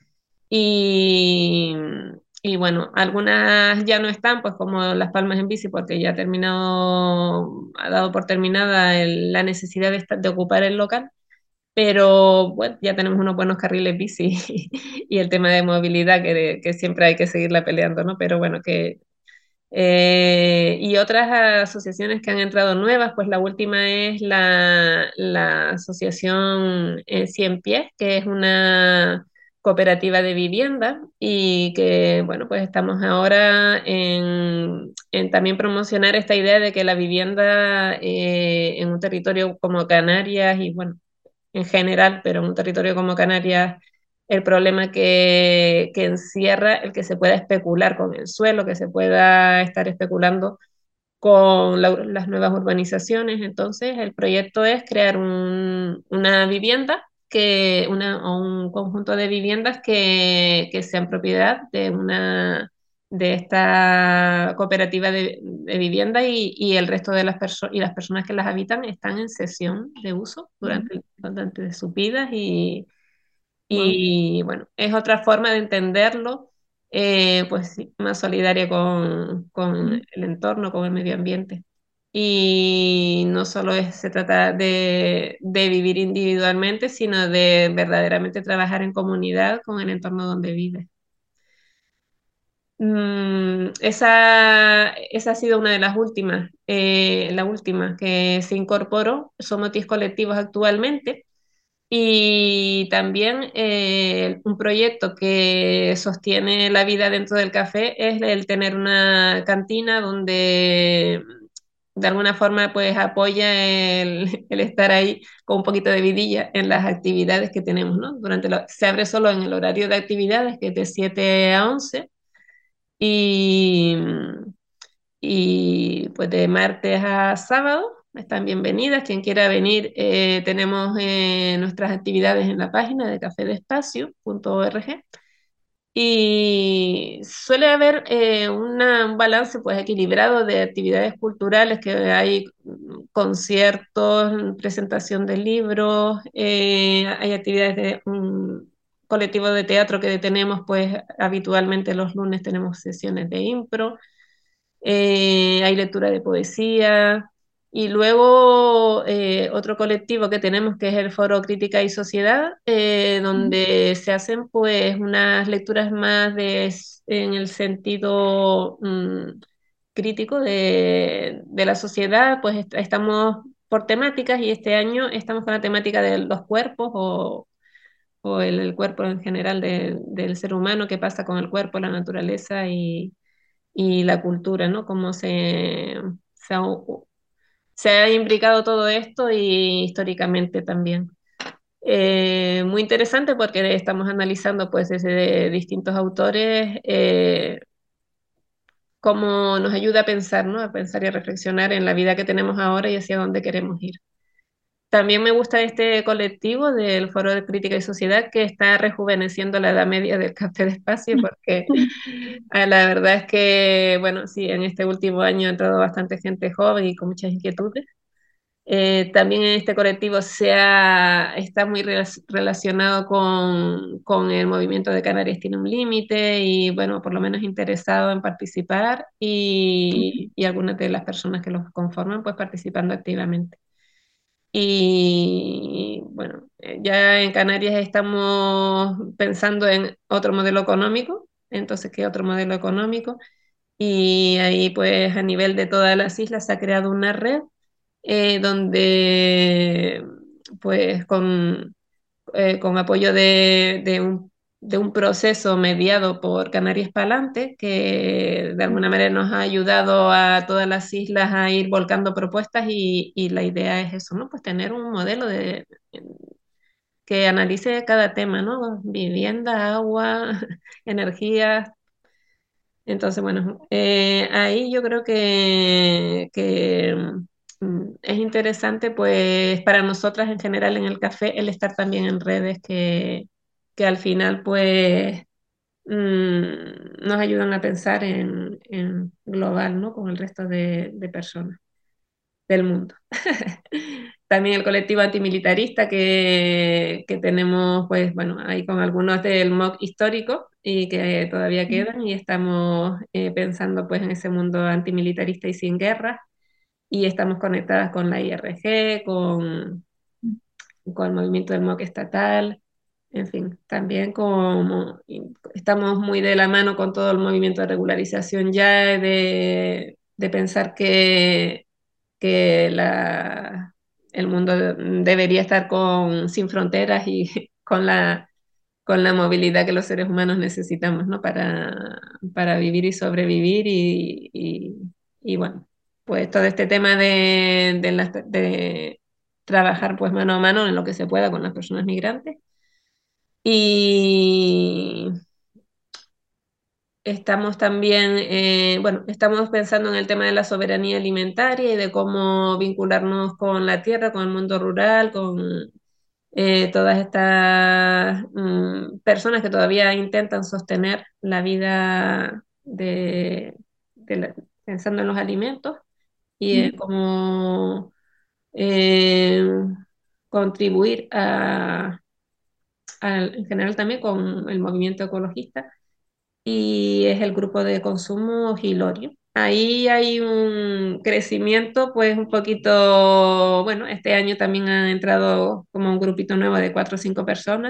Y, y bueno, algunas ya no están, pues como Las Palmas en Bici, porque ya ha terminado, ha dado por terminada el- la necesidad de, esta- de ocupar el local, pero bueno, ya tenemos unos buenos carriles bici y el tema de movilidad que, que siempre hay que seguirla peleando, ¿no? Pero bueno, que... eh, y otras asociaciones que han entrado nuevas, pues la última es la, la Asociación eh, Cien Pies, que es una cooperativa de vivienda y que, bueno, pues estamos ahora en, en también promocionar esta idea de que la vivienda eh, en un territorio como Canarias y, bueno, en general, pero en un territorio como Canarias, el problema que, que encierra el que se pueda especular con el suelo, que se pueda estar especulando con la- las nuevas urbanizaciones. Entonces, el proyecto es crear un- una vivienda que, una, o un conjunto de viviendas que, que sean propiedad de una de esta cooperativa de, de vivienda y, y el resto de las personas y las personas que las habitan están en cesión de uso durante, durante sus vidas y, Wow. y bueno, es otra forma de entenderlo, eh, pues sí, más solidaria con, con el entorno, con el medio ambiente. Y no solo es- se trata de, de vivir individualmente, sino de verdaderamente trabajar en comunidad con el entorno donde vive. Mm, esa, esa ha sido una de las últimas, eh, la última que se incorporó. Somos diez colectivos actualmente y también eh, un proyecto que sostiene la vida dentro del café es el tener una cantina donde de alguna forma pues apoya el, el estar ahí con un poquito de vidilla en las actividades que tenemos, ¿no? Durante lo- se abre solo en el horario de actividades que es de siete a once y, y pues de martes a sábado están bienvenidas. Quien quiera venir, eh, tenemos eh, nuestras actividades en la página de café de espacio punto org Y suele haber eh, una- un balance pues equilibrado de actividades culturales, que hay mm, conciertos, presentación de libros, eh, hay actividades de un colectivo de teatro que tenemos pues habitualmente los lunes tenemos sesiones de impro, eh, hay lectura de poesía. Y luego eh, otro colectivo que tenemos que es el Foro Crítica y Sociedad, eh, donde se hacen pues unas lecturas más de, en el sentido mm, crítico de, de la sociedad, pues est- estamos por temáticas y este año estamos con la temática de los cuerpos o, o el, el cuerpo en general de- del ser humano, qué pasa con el cuerpo, la naturaleza y y la cultura, ¿no? Cómo se, se ha, se ha imbricado todo esto y históricamente también. Eh, muy interesante porque estamos analizando pues desde distintos autores eh, cómo nos ayuda a pensar, ¿no? A pensar y a reflexionar en la vida que tenemos ahora y hacia dónde queremos ir. También me gusta este colectivo del Foro de Crítica y Sociedad que está rejuveneciendo la edad media del Café de Espacio, porque eh, la verdad es que, bueno, sí, en este último año ha entrado bastante gente joven y con muchas inquietudes. Eh, también en este colectivo se ha- está muy rela- relacionado con, con el movimiento de Canarias Tiene un Límite y, bueno, por lo menos interesado en participar y, y algunas de las personas que los conforman, pues participando activamente. Y bueno, eh, ya en Canarias estamos pensando en otro modelo económico, entonces, ¿qué otro modelo económico? Y ahí pues a nivel de todas las islas se ha creado una red eh, donde pues con eh, con apoyo de, de un, de un proceso mediado por Canarias Palante, que de alguna manera nos ha ayudado a todas las islas a ir volcando propuestas y, y la idea es eso, ¿no? Pues tener un modelo de, que analice cada tema, ¿no? Vivienda, agua, energía. Entonces, bueno, eh, ahí yo creo que, que mm, es interesante, pues, para nosotras en general en el café, el estar también en redes que, que al final, pues, mm, nos ayudan a pensar en, en global, ¿no? Con el resto de, de personas del mundo. También el colectivo antimilitarista que, que tenemos, pues bueno, ahí con algunos del M O C histórico y que todavía quedan y estamos eh, pensando pues en ese mundo antimilitarista y sin guerra y estamos conectadas con la I R G, con, con el movimiento del M O C estatal, en fin, también como estamos muy de la mano con todo el movimiento de regularización ya, de, de pensar que que la, el mundo debería estar con, sin fronteras y con la, con la movilidad que los seres humanos necesitamos, ¿no? Para, para vivir y sobrevivir y, y, y bueno, pues todo este tema de, de, las- de trabajar pues mano a mano en lo que se pueda con las personas migrantes. Y estamos también, eh, bueno, estamos pensando en el tema de la soberanía alimentaria y de cómo vincularnos con la tierra, con el mundo rural, con eh, todas estas mm, personas que todavía intentan sostener la vida de, de la- pensando en los alimentos y en cómo eh, contribuir a, a- en general también con el movimiento ecologista y es el grupo de consumo Gilorio. Ahí hay un crecimiento, pues un poquito, bueno, este año también ha entrado como un grupito nuevo de cuatro o cinco personas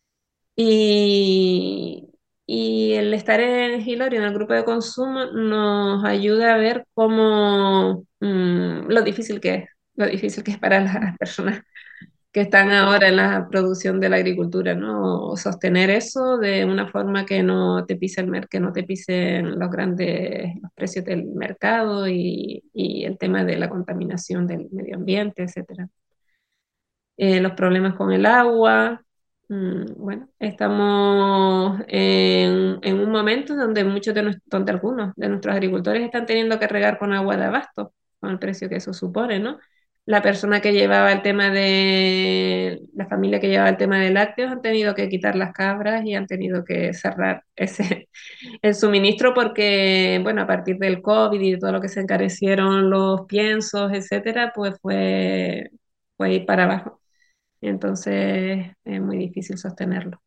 y, y el estar en Gilorio, en el grupo de consumo, nos ayuda a ver cómo mm, lo difícil que es, lo difícil que es para las personas que están ahora en la producción de la agricultura, ¿no? Sostener eso de una forma que no te pise el mer que no te pisen los grandes los precios del mercado y, y el tema de la contaminación del medio ambiente, etcétera. Eh, los problemas con el agua. Mm, bueno, estamos en, en un momento donde muchos de nuestros, donde algunos de nuestros agricultores están teniendo que regar con agua de abasto, con el precio que eso supone, ¿no? la persona que llevaba el tema de, la familia que llevaba el tema de lácteos han tenido que quitar las cabras y han tenido que cerrar ese, el suministro porque, bueno, a partir del COVID y de todo lo que se encarecieron los piensos, etcétera, pues fue, fue ir para abajo. Entonces es muy difícil sostenerlo.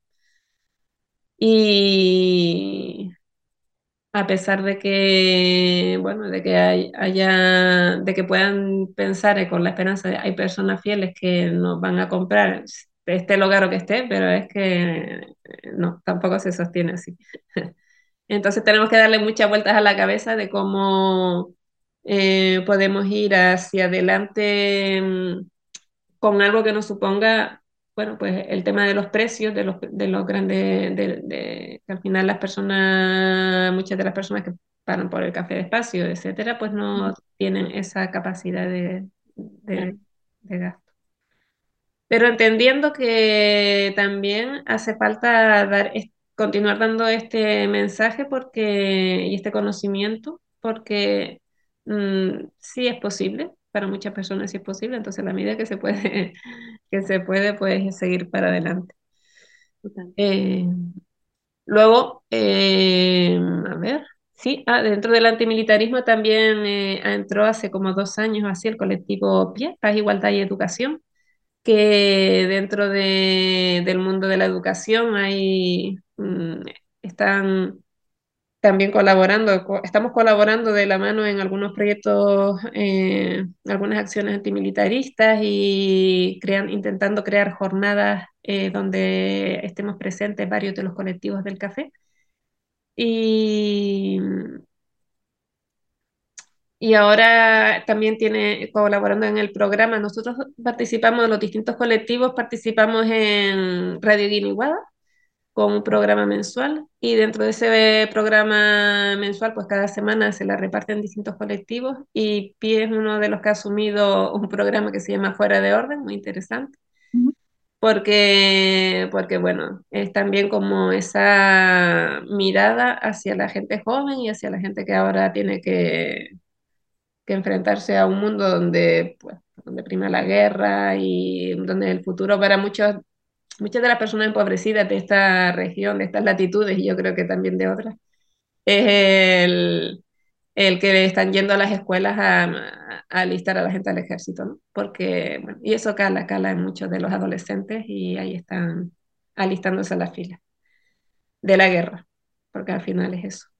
Y a pesar de que, bueno, de que hay- haya, de que puedan pensar eh, con la esperanza de hay personas fieles que nos van a comprar, esté lo caro que esté, pero es que eh, no, tampoco se sostiene así. Entonces tenemos que darle muchas vueltas a la cabeza de cómo eh, podemos ir hacia adelante mm, con algo que nos suponga, bueno, pues el tema de los precios, de los, de los grandes, de, de- que al final las personas, muchas de las personas que pagan por el café de espacio, etcétera, pues no tienen esa capacidad de, de, de gasto. Pero entendiendo que también hace falta dar, es- continuar dando este mensaje porque, y este conocimiento, porque mm, sí es posible, para muchas personas sí es posible, entonces a la medida que se puede, que se puede, pues seguir para adelante. Total. Eh, luego, eh, a ver, sí, ah, dentro del antimilitarismo también eh, entró hace como dos años así el colectivo P I E, Paz, Igualdad y Educación, que dentro de- del mundo de la educación hay, mm, están también colaborando, co- estamos colaborando de la mano en algunos proyectos, eh, algunas acciones antimilitaristas y crean, intentando crear jornadas eh, donde estemos presentes varios de los colectivos del café. Y, y ahora también tiene colaborando en el programa. Nosotros participamos, los distintos colectivos participamos en Radio Guiniguada con un programa mensual y dentro de ese programa mensual, pues cada semana se la reparten distintos colectivos y Pi es uno de los que ha asumido un programa que se llama Fuera de Orden, muy interesante, Ujú. porque, porque bueno, es también como esa mirada hacia la gente joven y hacia la gente que ahora tiene que que enfrentarse a un mundo donde, pues, donde prima la guerra y donde el futuro para muchos, muchas de las personas empobrecidas de esta región, de estas latitudes, y yo creo que también de otras, es el, el que están yendo a las escuelas a, a alistar a la gente al ejército, ¿no? Porque, bueno, y eso cala, cala en muchos de los adolescentes y ahí están alistándose a la fila de la guerra, porque al final es eso.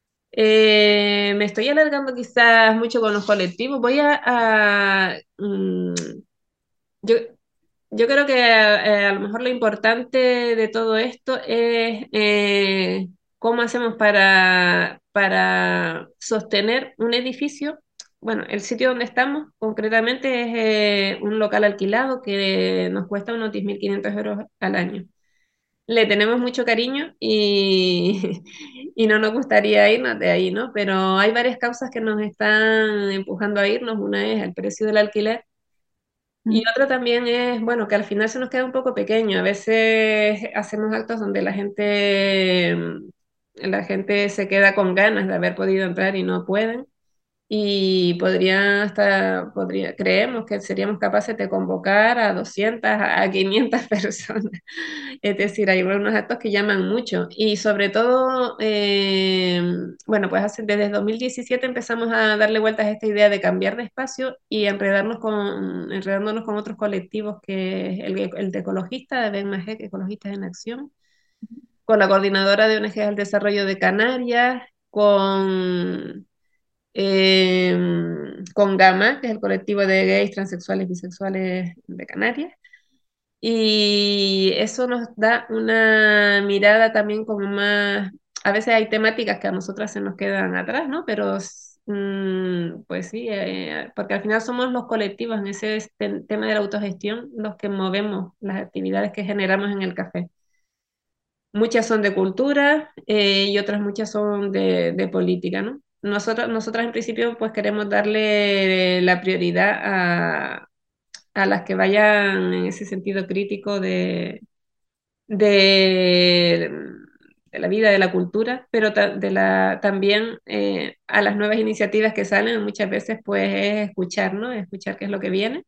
Eh, me estoy alargando quizás mucho con los colectivos. Voy a, a, mm, yo, yo creo que eh, a lo mejor lo importante de todo esto es eh, cómo hacemos para, para sostener un edificio. Bueno, el sitio donde estamos concretamente es eh, un local alquilado que nos cuesta unos diez mil quinientos euros al año. Le tenemos mucho cariño y, y no nos gustaría irnos de ahí, ¿no? Pero hay varias causas que nos están empujando a irnos. Una es el precio del alquiler y Ujú. otra también es, bueno, que al final se nos queda un poco pequeño. A veces hacemos actos donde la gente, mm, la gente se queda con ganas de haber podido entrar y no pueden y podría hasta, podría, creemos que seríamos capaces de convocar a doscientas, a quinientas personas. Es decir, hay algunos actos que llaman mucho y sobre todo, eh, bueno, pues hace, desde dos mil diecisiete empezamos a darle vueltas a esta idea de cambiar de espacio y enredarnos con, enredándonos con otros colectivos que es el, el de ecologistas, de Ben Majek, Ecologistas en Acción, con la coordinadora de O N Gs al Desarrollo de Canarias, con eh, con Gama, que es el colectivo de gays, transexuales, bisexuales de Canarias. Y eso nos da una mirada también como más, a veces hay temáticas que a nosotras se nos quedan atrás, ¿no? Pero mm, pues sí, eh, porque al final somos los colectivos en ese este tema de la autogestión los que movemos las actividades que generamos en el café. Muchas son de cultura eh, y otras muchas son de, de política, ¿no? Nosotros, nosotras en principio pues queremos darle la prioridad a, a las que vayan en ese sentido crítico de, de, de la vida, de la cultura, pero ta- de la, también eh, a las nuevas iniciativas que salen muchas veces pues es escuchar, ¿no? Escuchar qué es lo que viene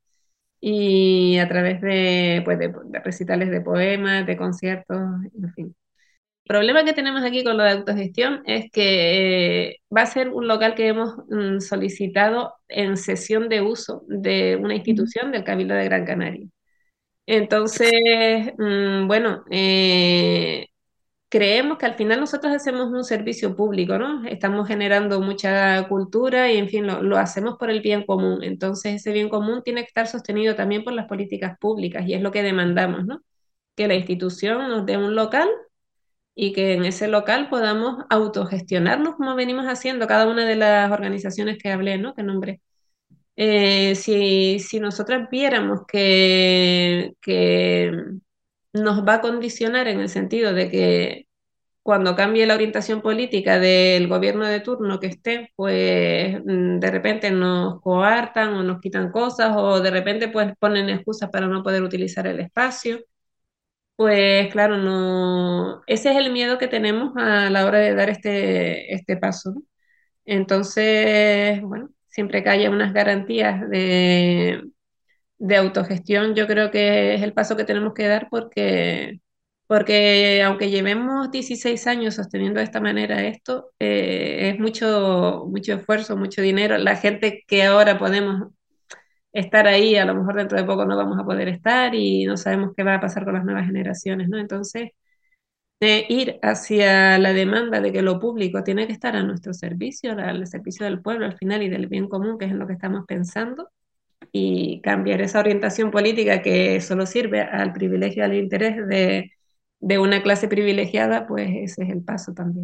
y a través de, pues, de, de recitales de poemas, de conciertos, en fin. El problema que tenemos aquí con lo de autogestión es que eh, va a ser un local que hemos mm, solicitado en cesión de uso de una institución del Cabildo de Gran Canaria. Entonces, mm, bueno, eh, creemos que al final nosotros hacemos un servicio público, ¿no? Estamos generando mucha cultura y, en fin, lo, lo hacemos por el bien común. Entonces, ese bien común tiene que estar sostenido también por las políticas públicas y es lo que demandamos, ¿no? Que la institución nos dé un local y que en ese local podamos autogestionarnos como venimos haciendo cada una de las organizaciones que hablé, ¿no? Que nombré. Eh, si, si nosotras viéramos que, que nos va a condicionar en el sentido de que cuando cambie la orientación política del gobierno de turno que esté, pues mm, de repente nos coartan o nos quitan cosas o de repente pues ponen excusas para no poder utilizar el espacio. Pues claro, no, ese es el miedo que tenemos a la hora de dar este, este paso, ¿no? Entonces, bueno, siempre que haya unas garantías de, de autogestión, yo creo que es el paso que tenemos que dar porque, porque aunque llevemos dieciséis años sosteniendo de esta manera esto, eh, es mucho, mucho esfuerzo, mucho dinero. La gente que ahora podemos estar ahí, a lo mejor dentro de poco no vamos a poder estar y no sabemos qué va a pasar con las nuevas generaciones, ¿no? Entonces, eh, ir hacia la demanda de que lo público tiene que estar a nuestro servicio, al servicio del pueblo al final y del bien común, que es en lo que estamos pensando, y cambiar esa orientación política que solo sirve al privilegio, al interés de, de una clase privilegiada, pues ese es el paso también.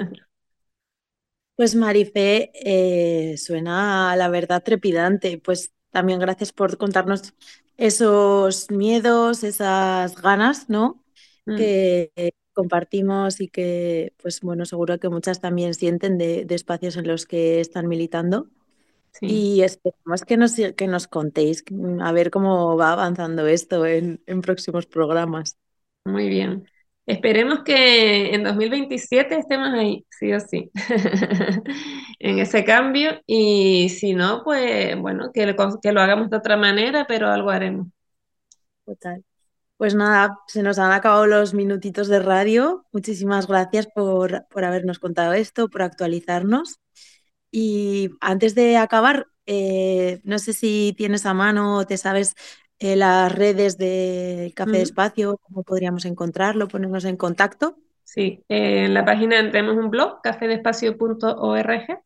Pues Marifé, eh, suena la verdad trepidante. Pues también gracias por contarnos esos miedos, esas ganas, ¿no? Mm, Que eh, compartimos y que, pues bueno, seguro que muchas también sienten de, de espacios en los que están militando. sí. Y esperamos que nos, que nos contéis mm, a ver cómo va avanzando esto en, en próximos programas. Muy bien. Esperemos que en dos mil veintisiete estemos ahí, sí o sí, en ese cambio. Y si no, pues bueno, que lo, que lo hagamos de otra manera, pero algo haremos. Total. Pues nada, se nos han acabado los minutitos de radio. Muchísimas gracias por, por habernos contado esto, por actualizarnos. Y antes de acabar, eh, no sé si tienes a mano o te sabes eh, las redes del Café de Mm, Espacio, cómo podríamos encontrarlo, ponernos en contacto. sí, eh, en la página tenemos un blog, cafedespacio punto org,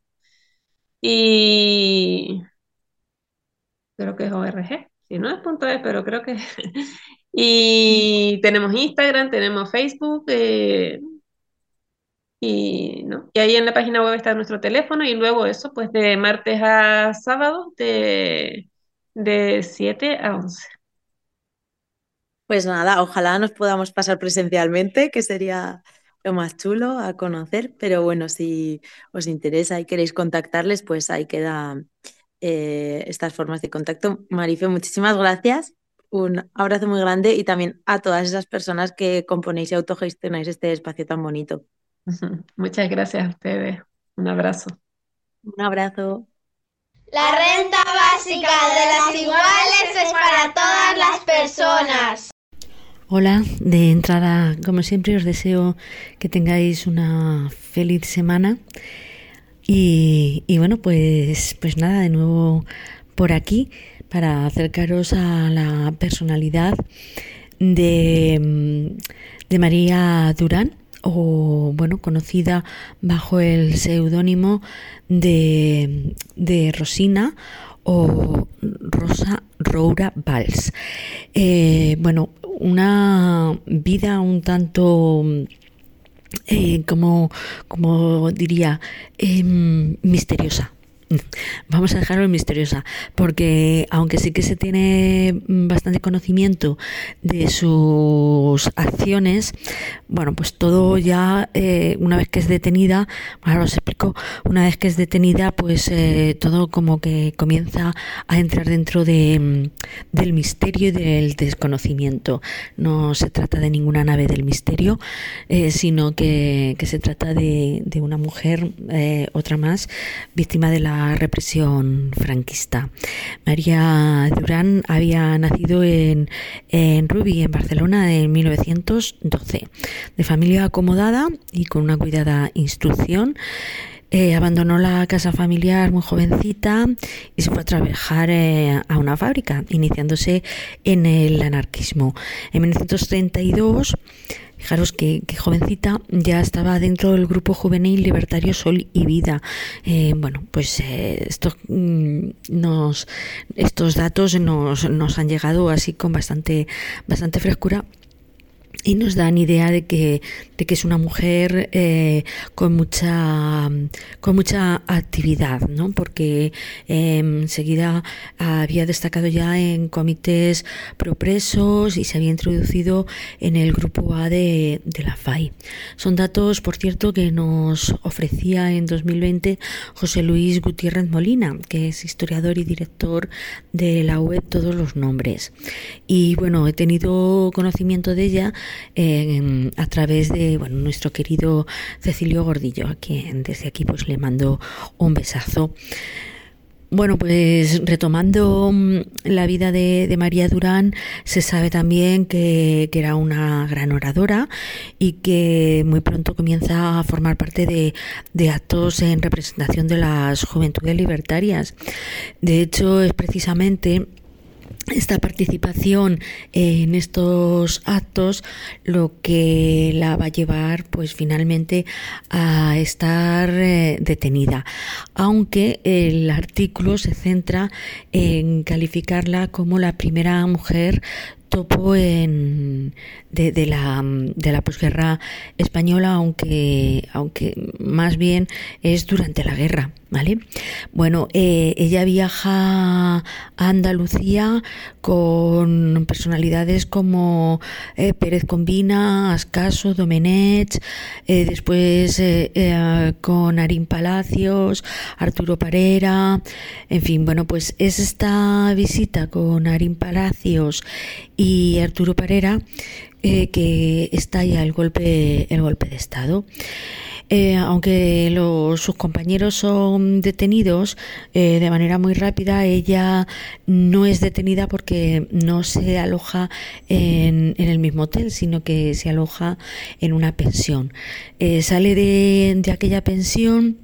y creo que es org, si no es punto es, pero creo que y tenemos Instagram, tenemos Facebook, eh, y, ¿no? Y ahí en la página web está nuestro teléfono y luego eso, pues de martes a sábado de, de siete a once. Pues nada, ojalá nos podamos pasar presencialmente, que sería lo más chulo a conocer. Pero bueno, si os interesa y queréis contactarles, pues ahí queda eh, estas formas de contacto. Marife, muchísimas gracias. Un abrazo muy grande y también a todas esas personas que componéis y autogestionáis este espacio tan bonito. Muchas gracias a ustedes. Un abrazo. Un abrazo. La renta básica de las iguales es para todas las personas. Hola, de entrada, como siempre, os deseo que tengáis una feliz semana. Y, y bueno, pues, pues nada, de nuevo por aquí para acercaros a la personalidad de, de María Durán, o bueno, conocida bajo el seudónimo de, de Rosina o Rosa Roura Valls. Eh, bueno, una vida un tanto, eh, como, como diría, eh, misteriosa. Vamos a dejarlo misteriosa, porque aunque sí que se tiene bastante conocimiento de sus acciones, bueno, pues todo ya, eh, una vez que es detenida, ahora os explico, una vez que es detenida, pues eh, todo como que comienza a entrar dentro de, del misterio y del desconocimiento. No se trata de ninguna nave del misterio, eh, sino que, que se trata de, de una mujer, eh, otra más, víctima de la represión franquista. María Durán había nacido en, en Rubí, en Barcelona, en mil novecientos doce, de familia acomodada y con una cuidada instrucción. Eh, abandonó la casa familiar muy jovencita y se fue a trabajar eh, a una fábrica, iniciándose en el anarquismo. En mil novecientos treinta y dos, fijaros que, que jovencita, ya estaba dentro del grupo juvenil libertario Sol y Vida. Eh, bueno, pues eh, estos, mm, nos, estos datos nos, nos han llegado así con bastante, bastante frescura. Y nos dan idea de que, de que es una mujer eh, con mucha con mucha actividad, ¿no? Porque eh, enseguida había destacado ya en comités propresos y se había introducido en el grupo A de, de la F A I. Son datos, por cierto, que nos ofrecía en dos mil veinte José Luis Gutiérrez Molina, que es historiador y director de la web Todos los Nombres. Y bueno, he tenido conocimiento de ella Eh, a través de bueno, nuestro querido Cecilio Gordillo, a quien desde aquí pues le mando un besazo. Bueno, pues retomando la vida de, de María Durán, se sabe también que, que era una gran oradora y que muy pronto comienza a formar parte de, de actos en representación de las Juventudes Libertarias. De hecho, es precisamente esta participación en estos actos lo que la va a llevar pues finalmente a estar eh, detenida, aunque el artículo se centra en calificarla como la primera mujer topo en, de, de la de la posguerra española, aunque aunque más bien es durante la guerra, ¿vale? Bueno, eh, ella viaja a Andalucía con personalidades como eh, Pérez Combina, Ascaso, Domenech, eh, después eh, eh, con Arín Palacios, Arturo Parera, en fin, bueno, pues es esta visita con Arín Palacios y Arturo Parera eh, que estalla el golpe, el golpe de Estado. Eh, aunque los, sus compañeros son detenidos eh, de manera muy rápida, ella no es detenida porque no se aloja en, en el mismo hotel, sino que se aloja en una pensión. Eh, sale de, de aquella pensión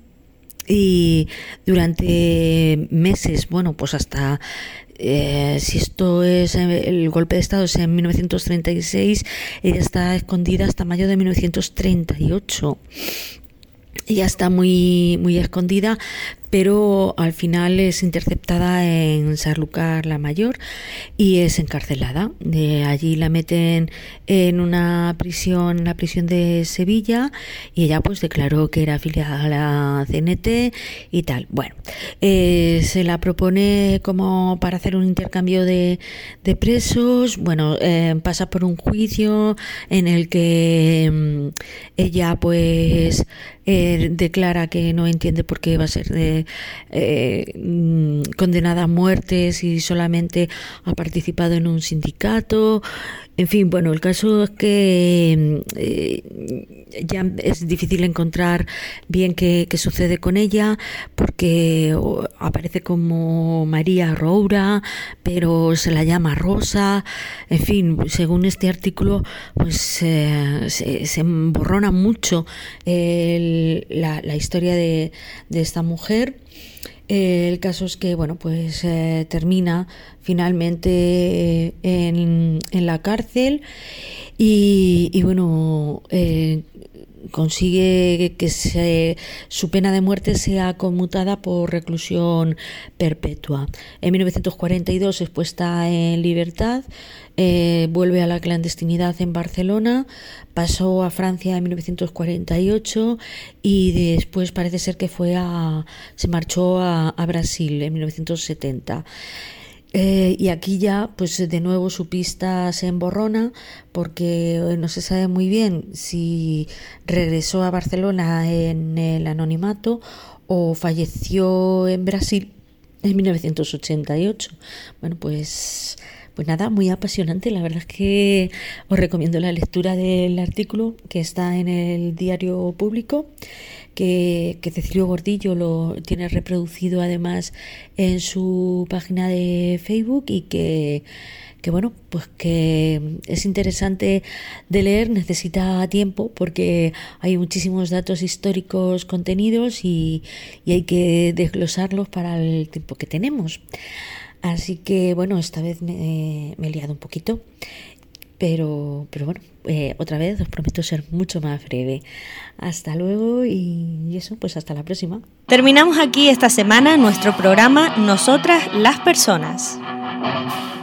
y durante meses, bueno, pues hasta Eh, si esto es el golpe de Estado es en mil novecientos treinta y seis, ella está escondida hasta mayo de mil novecientos treinta y ocho. Ella está muy muy escondida, pero al final es interceptada en Sanlúcar la Mayor y es encarcelada. De allí la meten en una prisión, la prisión de Sevilla, y ella pues declaró que era afiliada a la C N T y tal. Bueno, eh, se la propone como para hacer un intercambio de, de presos. Bueno, eh, pasa por un juicio en el que mm, ella pues eh, declara que no entiende por qué va a ser de Eh, condenada a muerte si solamente ha participado en un sindicato. En fin, bueno, el caso es que eh, ya es difícil encontrar bien qué, qué sucede con ella, porque aparece como María Roura, pero se la llama Rosa. En fin, según este artículo, pues eh, se, se emborrona mucho el, la, la historia de, de esta mujer. Eh, el caso es que, bueno, pues eh, termina finalmente en, en la cárcel y, y bueno, eh, consigue que se, su pena de muerte sea conmutada por reclusión perpetua. En mil novecientos cuarenta y dos es puesta en libertad, eh, vuelve a la clandestinidad en Barcelona, pasó a Francia en mil novecientos cuarenta y ocho y después parece ser que fue a, se marchó a, a Brasil en mil novecientos setenta. Eh, y aquí ya, pues de nuevo su pista se emborrona porque no se sabe muy bien si regresó a Barcelona en el anonimato o falleció en Brasil en mil novecientos ochenta y ocho. Bueno, pues, pues nada, muy apasionante. La verdad es que os recomiendo la lectura del artículo que está en el Diario Público, que, que Cecilio Gordillo lo tiene reproducido además en su página de Facebook y que, que bueno, pues que es interesante de leer, necesita tiempo porque hay muchísimos datos históricos contenidos y, y hay que desglosarlos para el tiempo que tenemos. Así que bueno, esta vez me, me he liado un poquito, pero, pero bueno, eh, otra vez os prometo ser mucho más breve. Hasta luego y eso, pues hasta la próxima. Terminamos aquí esta semana nuestro programa Nosotras las Personas.